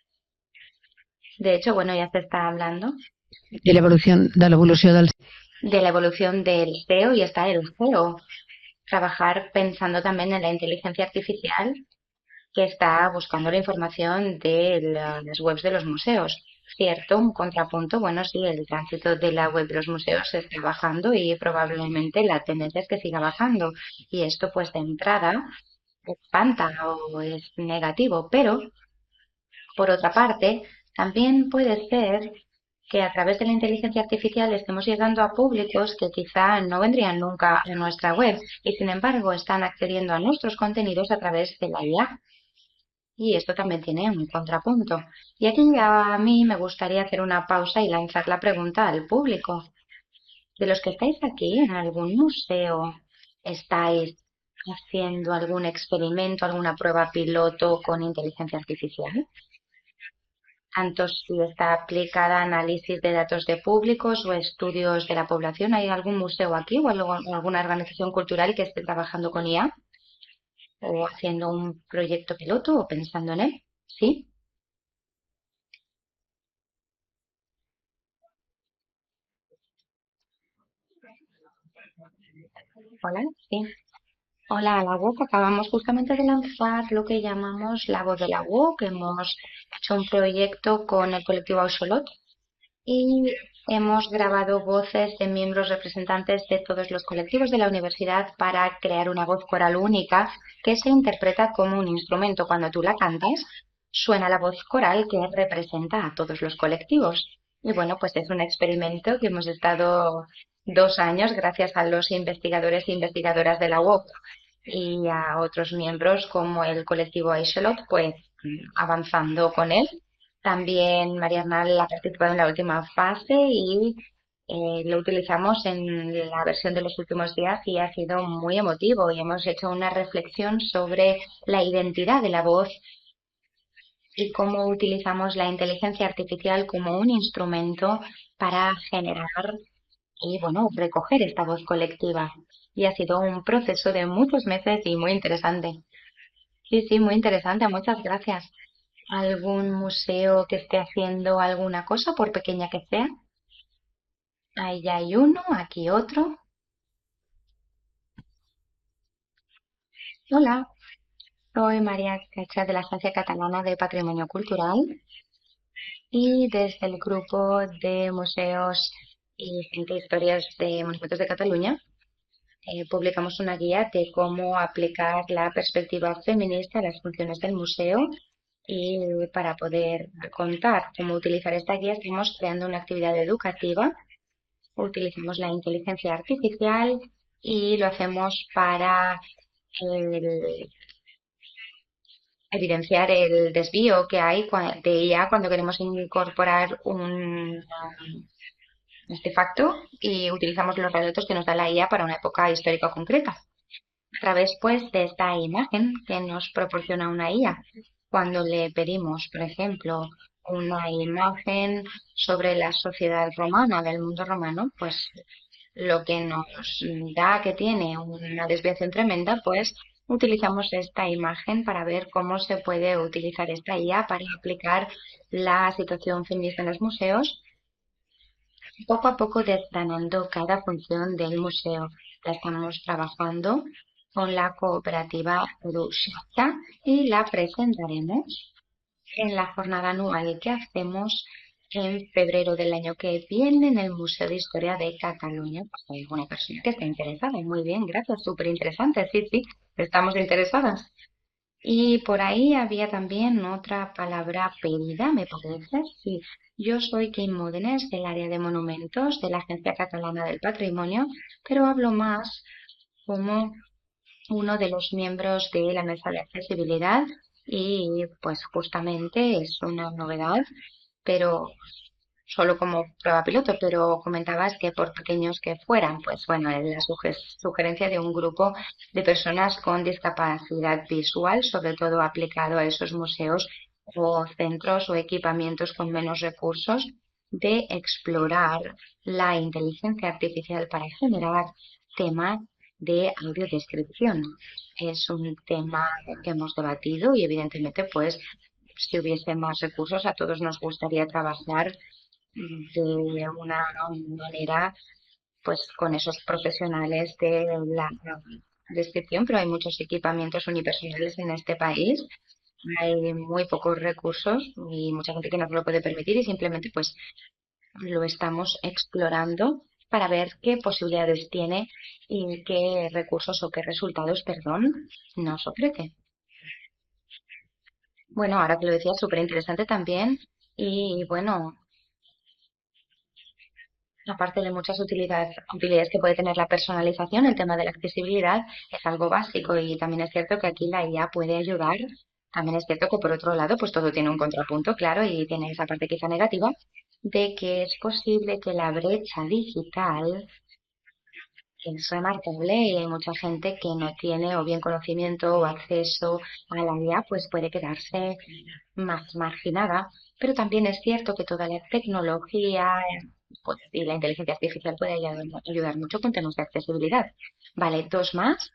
De hecho, bueno, ya se está hablando de l'evolució de l'evolució del de la evolución del S E O y está el S E O. Trabajar pensando también en la inteligencia artificial que está buscando la información de las webs de los museos. Cierto, un contrapunto, bueno, sí, el tránsito de la web de los museos está bajando y probablemente la tendencia es que siga bajando. Y esto, pues, de entrada, espanta o es negativo, pero, por otra parte, también puede ser que a través de la inteligencia artificial estemos llegando a públicos que quizá no vendrían nunca a nuestra web y, sin embargo, están accediendo a nuestros contenidos a través de la I A. Y esto también tiene un contrapunto. Y aquí a mí me gustaría hacer una pausa y lanzar la pregunta al público. De los que estáis aquí, ¿en algún museo estáis haciendo algún experimento, alguna prueba piloto con inteligencia artificial? Tanto si está aplicada a análisis de datos de públicos o estudios de la población. ¿Hay algún museo aquí o algo- alguna organización cultural que esté trabajando con I A? ¿O haciendo un proyecto piloto o pensando en él? ¿Sí? Hola, sí. Hola, la U O C. Acabamos justamente de lanzar lo que llamamos la voz de la U O C. Hemos hecho un proyecto con el colectivo Auxolot y hemos grabado voces de miembros representantes de todos los colectivos de la universidad para crear una voz coral única que se interpreta como un instrumento. Cuando tú la cantas, suena la voz coral que representa a todos los colectivos. Y bueno, pues es un experimento que hemos estado dos años gracias a los investigadores e investigadoras de la U O C y a otros miembros como el colectivo Aishelot, pues avanzando con él. También María Arnal ha participado en la última fase y eh, lo utilizamos en la versión de los últimos días y ha sido muy emotivo y hemos hecho una reflexión sobre la identidad de la voz y cómo utilizamos la inteligencia artificial como un instrumento para generar y, bueno, recoger esta voz colectiva. Y ha sido un proceso de muchos meses y muy interesante. Sí, sí, muy interesante. Muchas gracias. ¿Algún museo que esté haciendo alguna cosa, por pequeña que sea? Ahí ya hay uno, aquí otro. Hola, soy María Cacha de la Agencia Catalana de Patrimonio Cultural y desde el grupo de museos y Centro de Historias de Monumentos de Cataluña eh, publicamos una guía de cómo aplicar la perspectiva feminista a las funciones del museo Y para poder contar cómo utilizar esta guía, estamos creando una actividad educativa. Utilizamos la inteligencia artificial y lo hacemos para el- evidenciar el desvío que hay cua- de I A cuando queremos incorporar un artefacto y utilizamos los relatos que nos da la I A para una época histórica concreta. A través, pues, de esta imagen que nos proporciona una I A. Cuando le pedimos, por ejemplo, una imagen sobre la sociedad romana, del mundo romano, pues lo que nos da que tiene una desviación tremenda, pues utilizamos esta imagen para ver cómo se puede utilizar esta I A para aplicar la situación feminista en los museos, poco a poco desgranando cada función del museo. La estamos trabajando con la cooperativa Rushta y la presentaremos en la jornada anual que hacemos en febrero del año que viene en el Museo de Historia de Cataluña. Pues hay alguna persona que está interesada. Muy bien, gracias, súper interesante. Sí, sí, estamos interesadas. Y por ahí había también otra palabra pedida, me parece. Sí, yo soy Kim Modenes del área de monumentos de la Agencia Catalana del Patrimonio, pero hablo más como uno de los miembros de la mesa de accesibilidad y pues justamente es una novedad, pero solo como prueba piloto, pero comentabas que por pequeños que fueran, pues bueno, la suge- sugerencia de un grupo de personas con discapacidad visual, sobre todo aplicado a esos museos o centros o equipamientos con menos recursos, de explorar la inteligencia artificial para generar temas de audiodescripción. Es un tema que hemos debatido y evidentemente pues si hubiese más recursos a todos nos gustaría trabajar de una manera pues con esos profesionales de la descripción, pero hay muchos equipamientos unipersonales en este país. Hay muy pocos recursos y mucha gente que no se lo puede permitir y simplemente pues lo estamos explorando para ver qué posibilidades tiene y qué recursos o qué resultados, perdón, nos ofrece. Bueno, ahora que lo decía, súper interesante también y bueno, aparte de muchas utilidades, utilidades que puede tener la personalización, el tema de la accesibilidad es algo básico y también es cierto que aquí la I A puede ayudar. También es cierto que por otro lado, pues todo tiene un contrapunto, claro, y tiene esa parte quizá negativa de que es posible que la brecha digital es remarcable y hay mucha gente que no tiene o bien conocimiento o acceso a la I A, pues puede quedarse más marginada. Pero también es cierto que toda la tecnología pues, y la inteligencia artificial puede ayudar, ayudar mucho con temas de accesibilidad. Vale, dos más.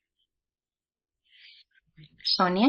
Sonia.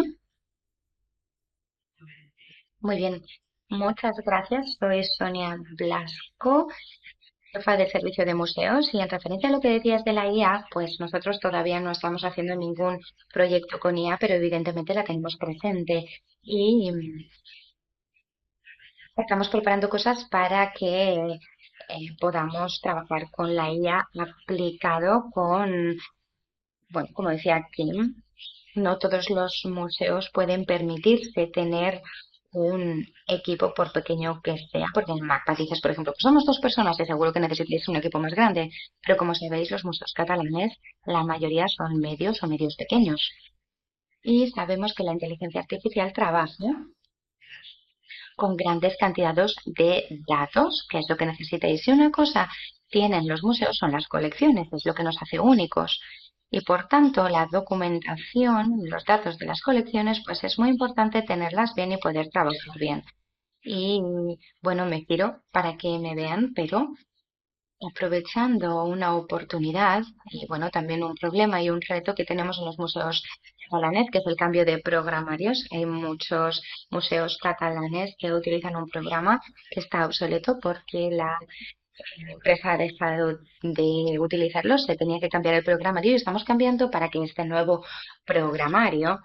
Muy bien. Muchas gracias. Soy Sonia Blasco, jefa de servicio de museos y en referencia a lo que decías de la I A, pues nosotros todavía no estamos haciendo ningún proyecto con I A, pero evidentemente la tenemos presente y mm, estamos preparando cosas para que eh, podamos trabajar con la I A aplicado con, bueno, como decía Kim, no todos los museos pueden permitirse tener un equipo por pequeño que sea, porque en MACBA dices, por ejemplo, pues somos dos personas y seguro que necesitáis un equipo más grande, pero como sabéis, los museos catalanes, la mayoría son medios o medios pequeños. Y sabemos que la inteligencia artificial trabaja con grandes cantidades de datos, que es lo que necesitáis. Y una cosa tienen los museos son las colecciones, es lo que nos hace únicos. Y por tanto, la documentación, los datos de las colecciones, pues es muy importante tenerlas bien y poder trabajar bien. Y bueno, me giro para que me vean, pero aprovechando una oportunidad y bueno, también un problema y un reto que tenemos en los museos catalanes, que es el cambio de programarios. Hay muchos museos catalanes que utilizan un programa que está obsoleto porque la empresa ha dejado de utilizarlo, se tenía que cambiar el programario y estamos cambiando para que este nuevo programario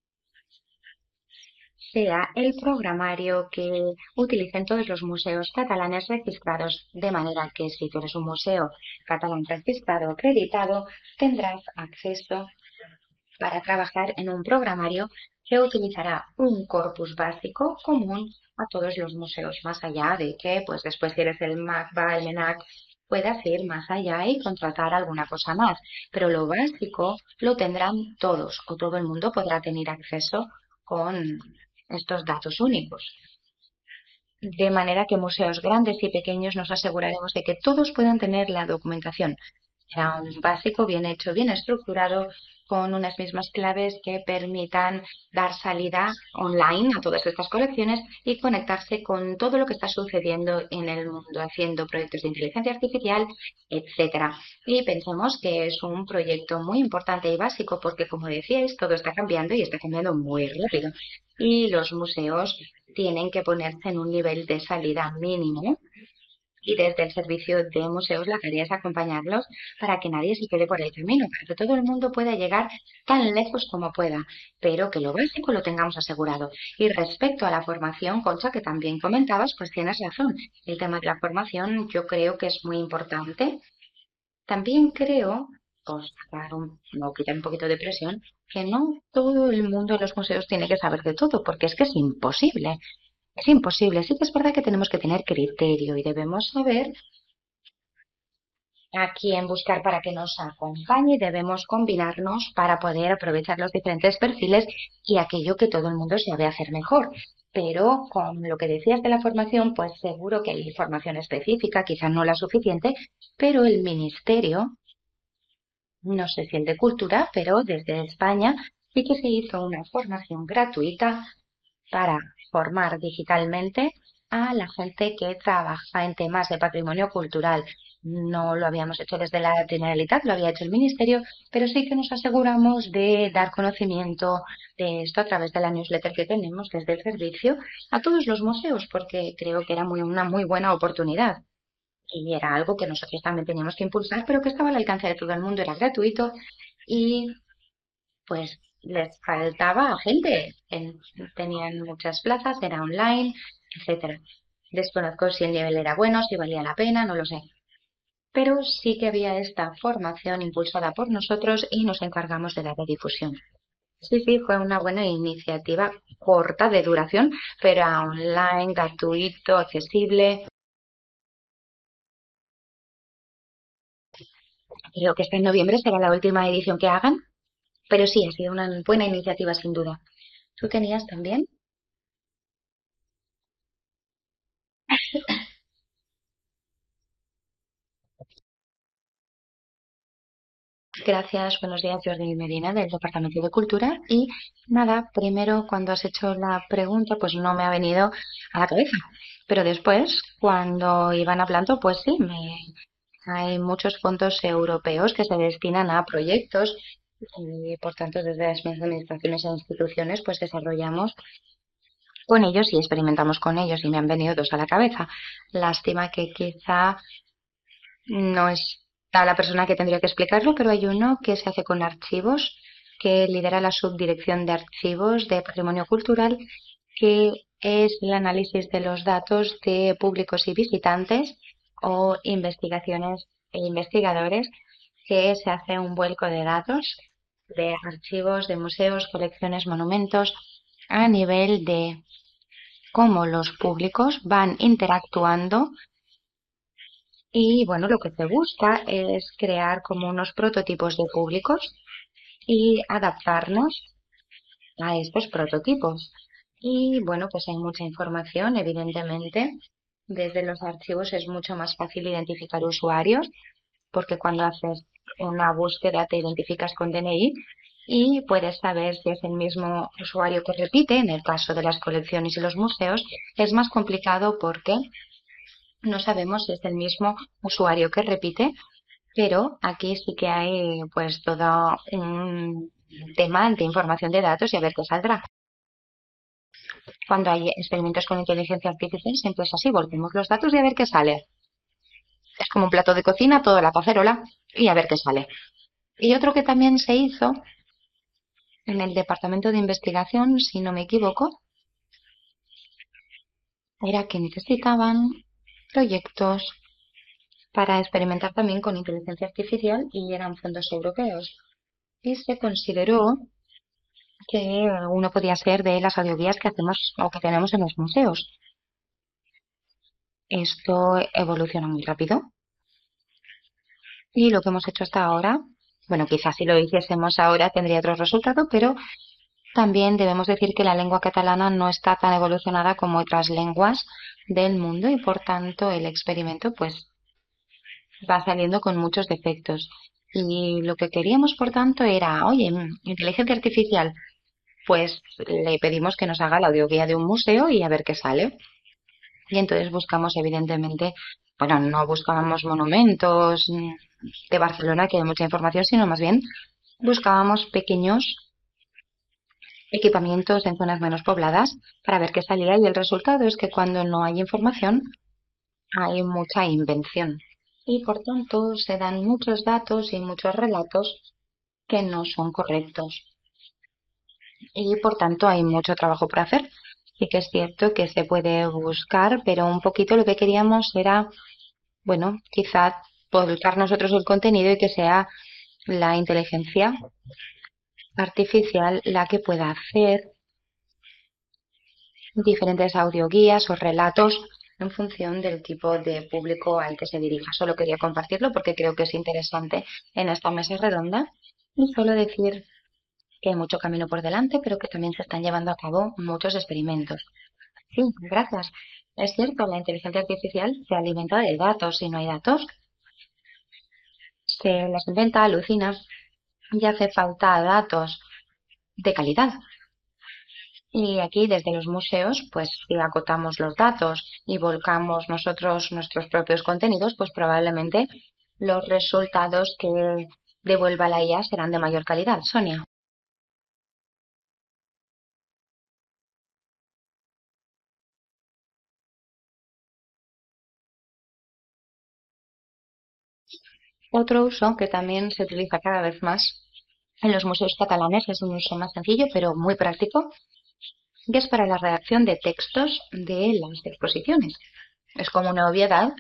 sea el programario que utilicen todos los museos catalanes registrados, de manera que si tú eres un museo catalán registrado o acreditado, tendrás acceso para trabajar en un programario que utilizará un corpus básico común a todos los museos, más allá de que, pues después si eres el MACBA, el MENAC, puedas ir más allá y contratar alguna cosa más. Pero lo básico lo tendrán todos, o todo el mundo podrá tener acceso con estos datos únicos. De manera que museos grandes y pequeños nos aseguraremos de que todos puedan tener la documentación. Será un básico bien hecho, bien estructurado, con unas mismas claves que permitan dar salida online a todas estas colecciones y conectarse con todo lo que está sucediendo en el mundo, haciendo proyectos de inteligencia artificial, etcétera. Y pensemos que es un proyecto muy importante y básico porque, como decíais, todo está cambiando y está cambiando muy rápido. Y los museos tienen que ponerse en un nivel de salida mínimo. Y desde el servicio de museos la tarea es acompañarlos para que nadie se quede por el camino, para que todo el mundo pueda llegar tan lejos como pueda, pero que lo básico lo tengamos asegurado. Y respecto a la formación, Concha, que también comentabas, pues tienes razón. El tema de la formación yo creo que es muy importante. También creo, pues sacar un, no quitar un poquito de presión, que no todo el mundo en los museos tiene que saber de todo, porque es que es imposible. Es imposible. Sí que es verdad que tenemos que tener criterio y debemos saber a quién buscar para que nos acompañe y debemos combinarnos para poder aprovechar los diferentes perfiles y aquello que todo el mundo sabe hacer mejor. Pero con lo que decías de la formación, pues seguro que hay formación específica, quizás no la suficiente, pero el Ministerio, no sé si el de Cultura, pero desde España sí que se hizo una formación gratuita para formar digitalmente a la gente que trabaja en temas de patrimonio cultural. No lo habíamos hecho desde la Generalitat, lo había hecho el Ministerio, pero sí que nos aseguramos de dar conocimiento de esto a través de la newsletter que tenemos desde el servicio a todos los museos, porque creo que era muy, una muy buena oportunidad. Y era algo que nosotros también teníamos que impulsar, pero que estaba al alcance de todo el mundo, era gratuito y pues les faltaba gente. En- tenían muchas plazas, era online, etcétera. Desconozco si el nivel era bueno, si valía la pena, no lo sé. Pero sí que había esta formación impulsada por nosotros y nos encargamos de darle difusión. Sí, sí, fue una buena iniciativa corta de duración, pero era online, gratuito, accesible. Creo que este en noviembre será la última edición que hagan, pero sí, ha sido una buena iniciativa sin duda. ¿Tú tenías también? Gracias, buenos días, Jordi Medina, del Departamento de Cultura. Y nada, primero cuando has hecho la pregunta, pues no me ha venido a la cabeza. Pero después, cuando iban hablando, pues sí, me... hay muchos fondos europeos que se destinan a proyectos y, por tanto, desde las mismas administraciones e instituciones, pues desarrollamos con ellos y experimentamos con ellos y me han venido dos a la cabeza. Lástima que quizá no está la persona que tendría que explicarlo, pero hay uno que se hace con archivos, que lidera la subdirección de archivos de patrimonio cultural, que es el análisis de los datos de públicos y visitantes o investigaciones e investigadores, que se hace un vuelco de datos de archivos de museos, colecciones, monumentos, a nivel de cómo los públicos van interactuando. Y bueno, lo que se busca es crear como unos prototipos de públicos y adaptarnos a estos prototipos. Y bueno, pues hay mucha información, evidentemente. Desde los archivos es mucho más fácil identificar usuarios, porque cuando haces una búsqueda te identificas con D N I y puedes saber si es el mismo usuario que repite. En el caso de las colecciones y los museos es más complicado porque no sabemos si es el mismo usuario que repite, pero aquí sí que hay pues todo un tema de información de datos y a ver qué saldrá. Cuando hay experimentos con inteligencia artificial siempre es así, volvemos los datos y a ver qué sale. Es como un plato de cocina, toda la cacerola y a ver qué sale. Y otro que también se hizo en el departamento de investigación, si no me equivoco, era que necesitaban proyectos para experimentar también con inteligencia artificial y eran fondos europeos. y se consideró que uno podía ser de las audioguías que hacemos o que tenemos en los museos. Esto evoluciona muy rápido y lo que hemos hecho hasta ahora, bueno, quizás si lo hiciésemos ahora tendría otro resultado, pero también debemos decir que la lengua catalana no está tan evolucionada como otras lenguas del mundo y por tanto el experimento pues va saliendo con muchos defectos. Y lo que queríamos por tanto era, oye, mm, inteligencia artificial, pues le pedimos que nos haga la audioguía de un museo y a ver qué sale. Y entonces buscamos evidentemente, bueno, no buscábamos monumentos mm, de Barcelona que hay mucha información, sino más bien buscábamos pequeños equipamientos en zonas menos pobladas para ver qué salía y el resultado es que cuando no hay información hay mucha invención y por tanto se dan muchos datos y muchos relatos que no son correctos y por tanto hay mucho trabajo por hacer. Sí que es cierto que se puede buscar, pero un poquito lo que queríamos era, bueno, quizá volcar nosotros el contenido y que sea la inteligencia artificial la que pueda hacer diferentes audioguías o relatos en función del tipo de público al que se dirija. Solo quería compartirlo porque creo que es interesante en esta mesa redonda y solo decir que hay mucho camino por delante, pero que también se están llevando a cabo muchos experimentos. Sí, gracias. Es cierto, la inteligencia artificial se alimenta de datos. Si no hay datos, se las inventa, alucina y hace falta datos de calidad. Y aquí desde los museos, pues si acotamos los datos y volcamos nosotros nuestros propios contenidos, pues probablemente los resultados que devuelva la I A serán de mayor calidad. Sonia. Otro uso que también se utiliza cada vez más en los museos catalanes es un uso más sencillo pero muy práctico, y es para la redacción de textos de las exposiciones. Es como una obviedad,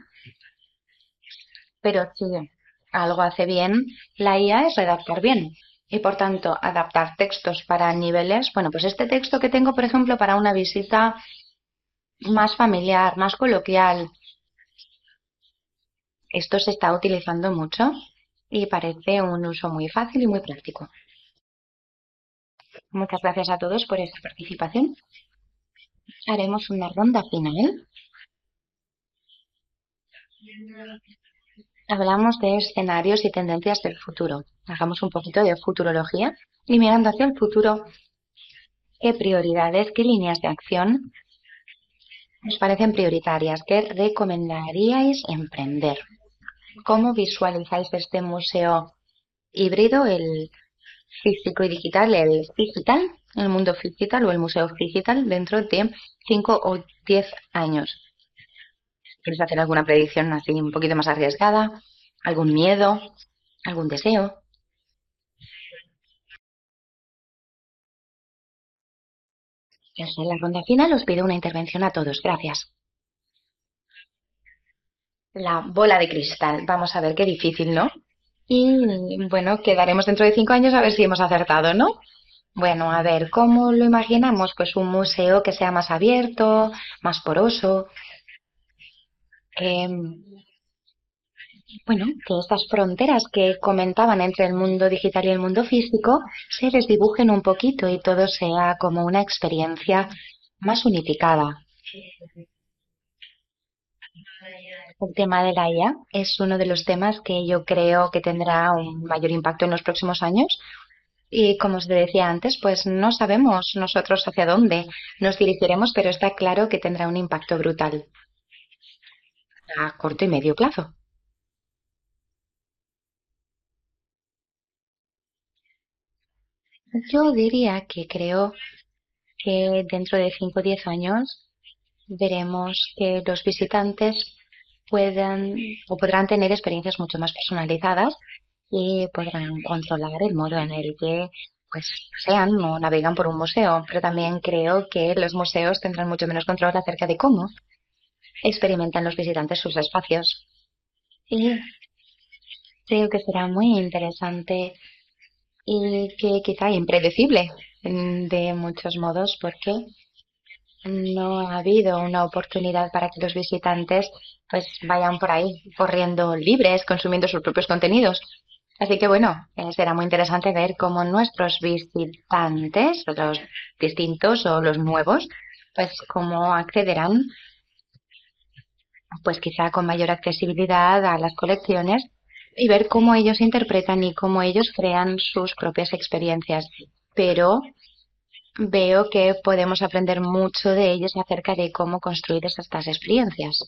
pero si algo hace bien la I A es redactar bien. Y por tanto, adaptar textos para niveles. Bueno, pues este texto que tengo, por ejemplo, para una visita más familiar, más coloquial. Esto se está utilizando mucho y parece un uso muy fácil y muy práctico. Muchas gracias a todos por esta participación. Haremos una ronda final. Hablamos de escenarios y tendencias del futuro. Hagamos un poquito de futurología y mirando hacia el futuro, ¿qué prioridades, qué líneas de acción os parecen prioritarias? ¿Qué recomendaríais emprender? ¿Cómo visualizáis este museo híbrido, el físico y digital, el digital, el mundo digital o el museo digital dentro de cinco o diez años? ¿Quieres hacer alguna predicción así un poquito más arriesgada? ¿Algún miedo? ¿Algún deseo? En la ronda final os pido una intervención a todos. Gracias. La bola de cristal. Vamos a ver qué difícil, ¿no? Y bueno, quedaremos dentro de cinco años a ver si hemos acertado, ¿no? Bueno, a ver, ¿cómo lo imaginamos? Pues un museo que sea más abierto, más poroso. Eh, bueno, que estas fronteras que comentaban entre el mundo digital y el mundo físico se desdibujen un poquito y todo sea como una experiencia más unificada. El tema de la I A es uno de los temas que yo creo que tendrá un mayor impacto en los próximos años. Y como os decía antes, pues no sabemos nosotros hacia dónde nos dirigiremos, pero está claro que tendrá un impacto brutal a corto y medio plazo. Yo diría que creo que dentro de cinco o diez años veremos que los visitantes puedan o podrán tener experiencias mucho más personalizadas y podrán controlar el modo en el que pues pasean o navegan por un museo. Pero también creo que los museos tendrán mucho menos control acerca de cómo experimentan los visitantes sus espacios. Y creo que será muy interesante y que quizá impredecible de muchos modos, porque no ha habido una oportunidad para que los visitantes pues vayan por ahí corriendo libres, consumiendo sus propios contenidos. Así que bueno, eh, será muy interesante ver cómo nuestros visitantes, los distintos o los nuevos, pues cómo accederán, pues quizá con mayor accesibilidad a las colecciones y ver cómo ellos interpretan y cómo ellos crean sus propias experiencias. Pero veo que podemos aprender mucho de ellos acerca de cómo construir estas experiencias.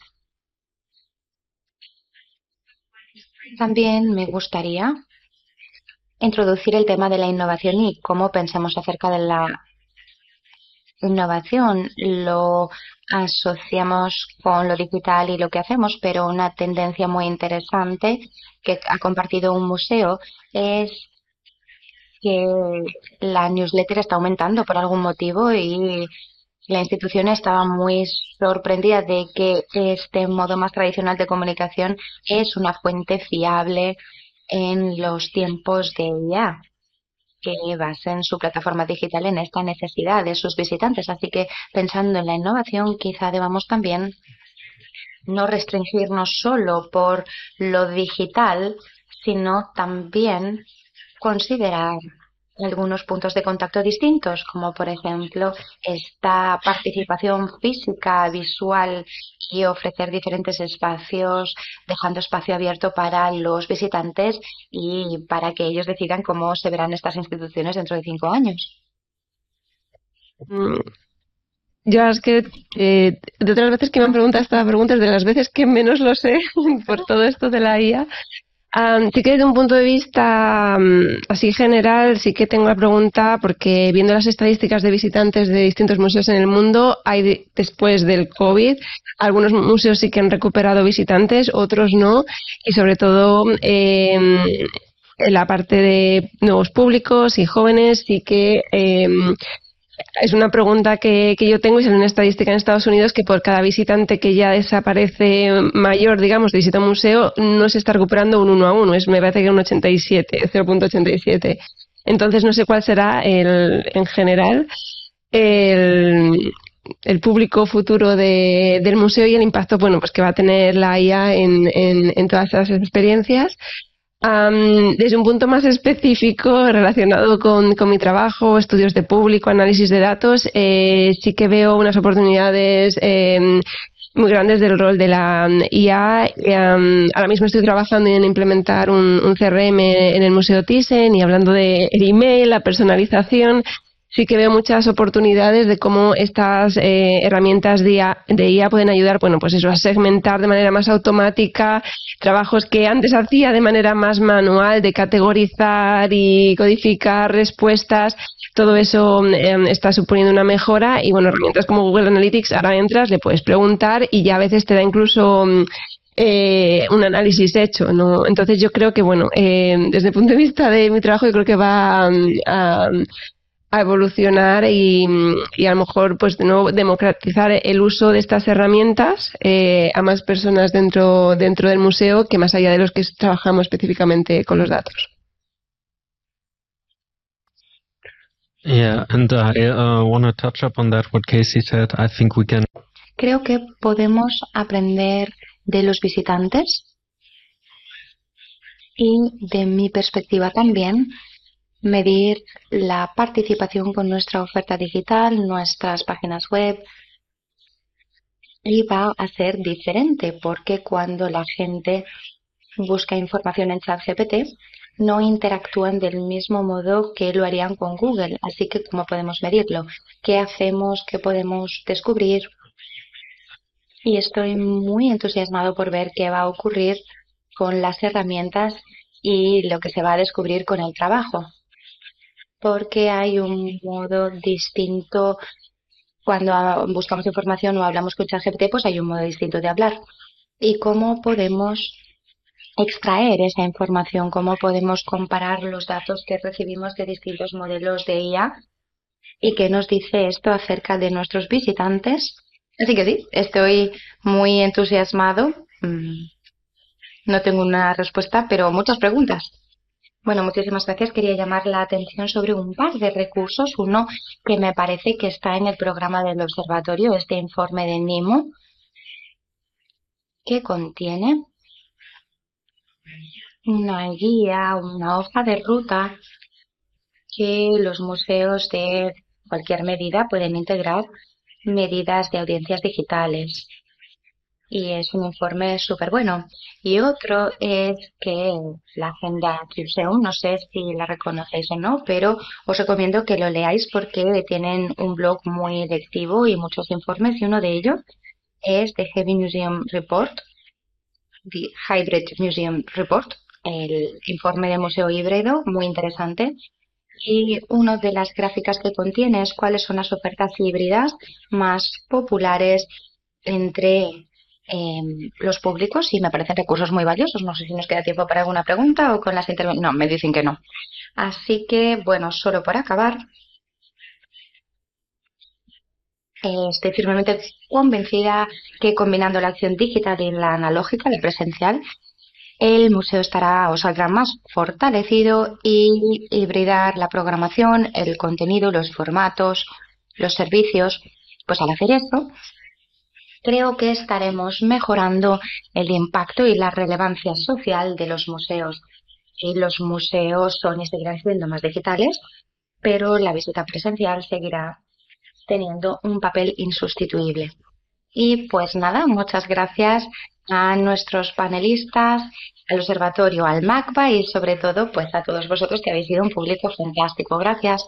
También me gustaría introducir el tema de la innovación y cómo pensamos acerca de la innovación. Lo asociamos con lo digital y lo que hacemos, pero una tendencia muy interesante que ha compartido un museo es que la newsletter está aumentando por algún motivo y la institución estaba muy sorprendida de que este modo más tradicional de comunicación es una fuente fiable en los tiempos de ya, que basen su plataforma digital en esta necesidad de sus visitantes. Así que pensando en la innovación, quizá debamos también no restringirnos solo por lo digital, sino también considerar algunos puntos de contacto distintos, como por ejemplo esta participación física, visual y ofrecer diferentes espacios, dejando espacio abierto para los visitantes y para que ellos decidan cómo se verán estas instituciones dentro de cinco años. Mm, Yo es que eh, de otras veces que me han preguntado esta pregunta es de las veces que menos lo sé por todo esto de la I A. Um, sí que desde un punto de vista um, así general, sí que tengo la pregunta porque viendo las estadísticas de visitantes de distintos museos en el mundo, hay de, después del COVID, algunos museos sí que han recuperado visitantes, otros no, y sobre todo eh, en la parte de nuevos públicos y jóvenes sí que eh, es una pregunta que, que yo tengo y es una estadística en Estados Unidos que por cada visitante que ya desaparece mayor, digamos, de visita a un museo, no se está recuperando un uno a uno, es, me parece que un ochenta y siete, cero punto ochenta y siete. Entonces no sé cuál será el, en general el, el público futuro de, del museo y el impacto, bueno, pues que va a tener la I A en, en, en todas esas experiencias. Um, desde un punto más específico relacionado con, con mi trabajo, estudios de público, análisis de datos, eh, sí que veo unas oportunidades eh, muy grandes del rol de la I A. Um, ahora mismo estoy trabajando en implementar un, un C R M en el Museo Thyssen y hablando de el email, la personalización. Sí que veo muchas oportunidades de cómo estas eh, herramientas de I, A, de I A pueden ayudar, bueno, pues eso, a segmentar de manera más automática trabajos que antes hacía de manera más manual, de categorizar y codificar respuestas. Todo eso eh, está suponiendo una mejora y, bueno, herramientas como Google Analytics, ahora entras, le puedes preguntar y ya a veces te da incluso eh, un análisis hecho, ¿no? Entonces yo creo que, bueno, eh, desde el punto de vista de mi trabajo, yo creo que va a... a a evolucionar y, y a lo mejor pues de nuevo democratizar el uso de estas herramientas eh, a más personas dentro dentro del museo que más allá de los que trabajamos específicamente con los datos. Yeah, and uh, I uh, want to touch up on that what Casey said. I think we can. Creo que podemos aprender de los visitantes y de mi perspectiva también medir la participación con nuestra oferta digital, nuestras páginas web, y va a ser diferente porque cuando la gente busca información en ChatGPT no interactúan del mismo modo que lo harían con Google. Así que, ¿cómo podemos medirlo? ¿Qué hacemos? ¿Qué podemos descubrir? Y estoy muy entusiasmado por ver qué va a ocurrir con las herramientas y lo que se va a descubrir con el trabajo. Porque hay un modo distinto cuando buscamos información o hablamos con ChatGPT, pues hay un modo distinto de hablar. ¿Y cómo podemos extraer esa información? ¿Cómo podemos comparar los datos que recibimos de distintos modelos de I A? ¿Y qué nos dice esto acerca de nuestros visitantes? Así que sí, estoy muy entusiasmado. No tengo una respuesta, pero muchas preguntas. Bueno, muchísimas gracias. Quería llamar la atención sobre un par de recursos. Uno que me parece que está en el programa del observatorio, este informe de NIMO, que contiene una guía, una hoja de ruta que los museos de cualquier medida pueden integrar medidas de audiencias digitales. Y es un informe súper bueno. Y otro es que la agenda Museum, no sé si la reconocéis o no, pero os recomiendo que lo leáis porque tienen un blog muy lectivo y muchos informes, y uno de ellos es The Heavy Museum Report, The Hybrid Museum Report, el informe de museo híbrido, muy interesante. Y una de las gráficas que contiene es cuáles son las ofertas híbridas más populares entre eh, los públicos, y me parecen recursos muy valiosos. No sé si nos queda tiempo para alguna pregunta o con las intervenciones. No, me dicen que no. Así que, bueno, solo para acabar, eh, estoy firmemente convencida que combinando la acción digital y la analógica, la presencial, el museo estará o saldrá más fortalecido, y hibridar la programación, el contenido, los formatos, los servicios. Pues al hacer esto, creo que estaremos mejorando el impacto y la relevancia social de los museos. Y los museos son y seguirán siendo más digitales, pero la visita presencial seguirá teniendo un papel insustituible. Y pues nada, muchas gracias a nuestros panelistas, al observatorio, al MACBA y sobre todo pues a todos vosotros que habéis sido un público fantástico. Gracias.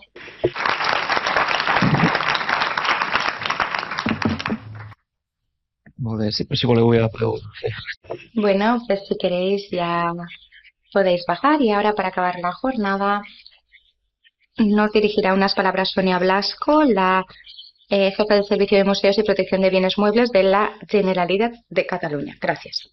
Molt bé, si, si voleu ja podeu fer. Bueno, pues si queréis ya podéis bajar, y ahora para acabar la jornada nos dirigirá unas palabras Sonia Blasco, la eh, jefa del Servicio de Museos y Protección de Bienes Muebles de la Generalitat de Cataluña. Gracias.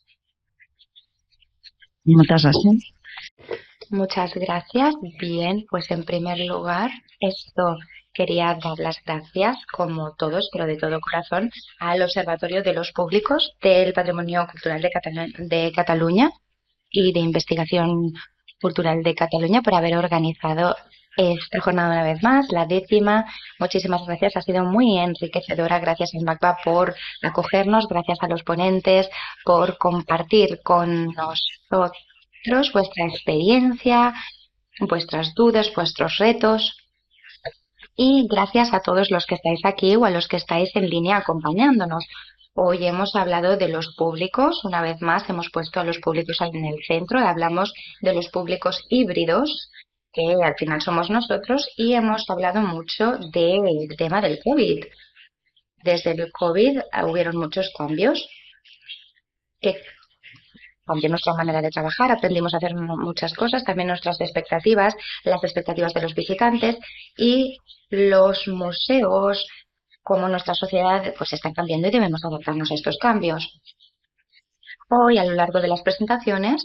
Muchas gracias. Muchas gracias. Bien, pues en primer lugar, esto quería dar las gracias, como todos, pero de todo corazón, al Observatorio de los Públicos del Patrimonio Cultural de, Catalu- de Cataluña y de Investigación Cultural de Cataluña por haber organizado esta jornada una vez más, la décima. Muchísimas gracias, ha sido muy enriquecedora. Gracias al MACBA por acogernos, gracias a los ponentes por compartir con nosotros vuestra experiencia, vuestras dudas, vuestros retos. Y gracias a todos los que estáis aquí o a los que estáis en línea acompañándonos. Hoy hemos hablado de los públicos, una vez más hemos puesto a los públicos en el centro, hablamos de los públicos híbridos, que al final somos nosotros, y hemos hablado mucho del tema del COVID. Desde el COVID hubieron muchos cambios, que cambió nuestra manera de trabajar, aprendimos a hacer muchas cosas, también nuestras expectativas, las expectativas de los visitantes, y los museos, como nuestra sociedad, pues están cambiando y debemos adaptarnos a estos cambios. Hoy, a lo largo de las presentaciones,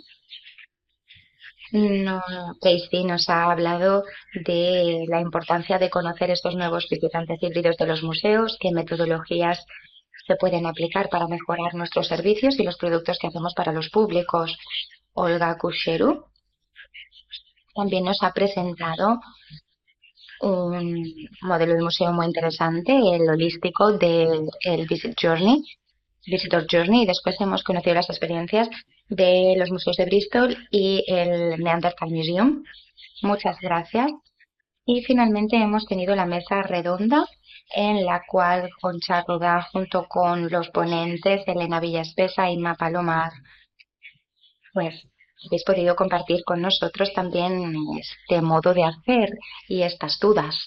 no, Casey nos ha hablado de la importancia de conocer estos nuevos visitantes híbridos de los museos, qué metodologías se pueden aplicar para mejorar nuestros servicios y los productos que hacemos para los públicos. Olga Kucheru también nos ha presentado un modelo de museo muy interesante, el holístico del Visit Journey, Visitor Journey, y después hemos conocido las experiencias de los museos de Bristol y el Neanderthal Museum. Muchas gracias. Y finalmente hemos tenido la mesa redonda, en la cual Concha Rodá, junto con los ponentes Elena Villaspesa y Inma Palomar, pues habéis podido compartir con nosotros también este modo de hacer y estas dudas.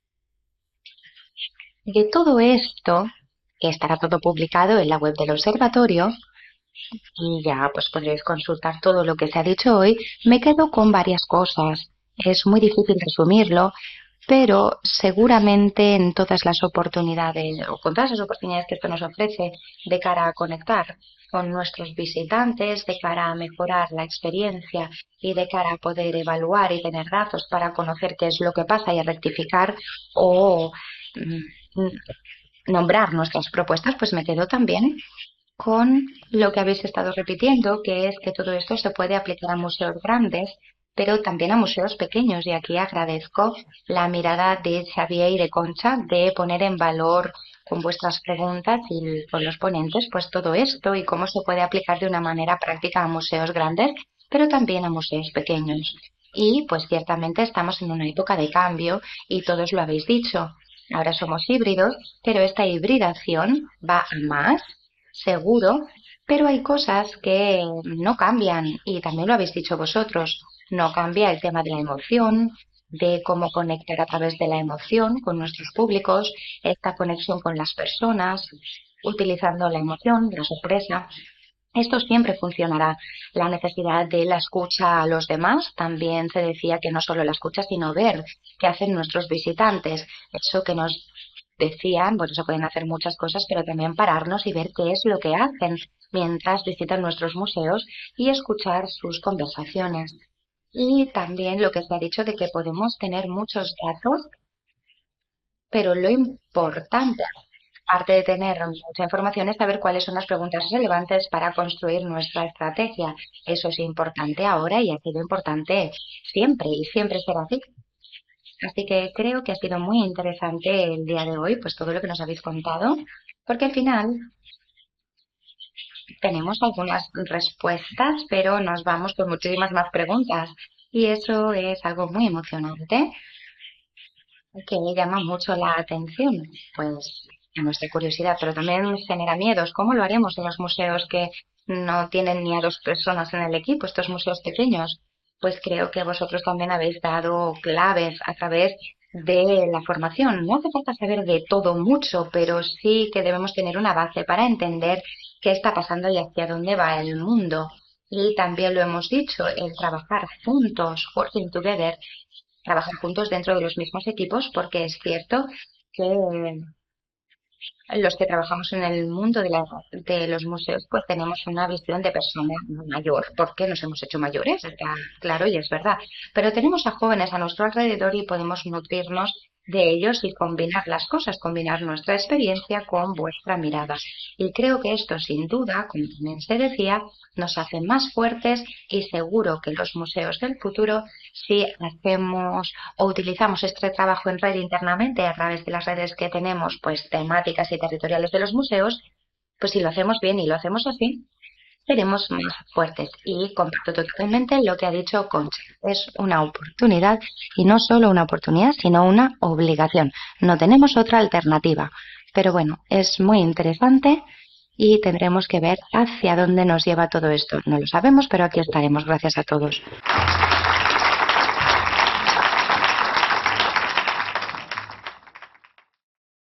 De todo esto, que estará todo publicado en la web del observatorio, y ya pues podréis consultar todo lo que se ha dicho hoy, me quedo con varias cosas. Es muy difícil resumirlo, pero seguramente en todas las oportunidades, o con todas las oportunidades que esto nos ofrece de cara a conectar con nuestros visitantes, de cara a mejorar la experiencia y de cara a poder evaluar y tener datos para conocer qué es lo que pasa y a rectificar o mm, nombrar nuestras propuestas, pues me quedo también con lo que habéis estado repitiendo, que es que todo esto se puede aplicar a museos grandes pero también a museos pequeños. Y aquí agradezco la mirada de Xavier y de Concha de poner en valor con vuestras preguntas y con los ponentes pues todo esto y cómo se puede aplicar de una manera práctica a museos grandes, pero también a museos pequeños. Y pues ciertamente estamos en una época de cambio y todos lo habéis dicho. Ahora somos híbridos, pero esta hibridación va a más, seguro, pero hay cosas que no cambian y también lo habéis dicho vosotros. No cambia el tema de la emoción, de cómo conectar a través de la emoción con nuestros públicos, esta conexión con las personas, utilizando la emoción, la sorpresa. Esto siempre funcionará. La necesidad de la escucha a los demás, también se decía que no solo la escucha, sino ver qué hacen nuestros visitantes. Eso que nos decían, bueno, se pueden hacer muchas cosas, pero también pararnos y ver qué es lo que hacen mientras visitan nuestros museos y escuchar sus conversaciones. Y también lo que se ha dicho de que podemos tener muchos datos, pero lo importante, aparte de tener mucha información, es saber cuáles son las preguntas relevantes para construir nuestra estrategia. Eso es importante ahora y ha sido importante siempre y siempre será así. Así que creo que ha sido muy interesante el día de hoy, pues todo lo que nos habéis contado, porque al final tenemos algunas respuestas, pero nos vamos con muchísimas más preguntas. Y eso es algo muy emocionante que llama mucho la atención, pues a nuestra curiosidad, pero también genera miedos. ¿Cómo lo haremos en los museos que no tienen ni a dos personas en el equipo, estos museos pequeños? Pues creo que vosotros también habéis dado claves a través de la formación. No hace falta saber de todo mucho, pero sí que debemos tener una base para entender qué está pasando y hacia dónde va el mundo. Y también lo hemos dicho, el trabajar juntos, working together, trabajar juntos dentro de los mismos equipos, porque es cierto que los que trabajamos en el mundo de, la, de los museos pues tenemos una visión de persona mayor, porque nos hemos hecho mayores, está claro y es verdad, pero tenemos a jóvenes a nuestro alrededor y podemos nutrirnos de ellos y combinar las cosas, combinar nuestra experiencia con vuestra mirada. Y creo que esto sin duda, como también se decía, nos hace más fuertes y seguro que los museos del futuro, si hacemos o utilizamos este trabajo en red internamente a través de las redes que tenemos, pues temáticas y territoriales de los museos, pues si lo hacemos bien y lo hacemos así, seremos más fuertes. Y comparto totalmente lo que ha dicho Concha. Es una oportunidad y no solo una oportunidad, sino una obligación. No tenemos otra alternativa. Pero bueno, es muy interesante y tendremos que ver hacia dónde nos lleva todo esto. No lo sabemos, pero aquí estaremos. Gracias a todos.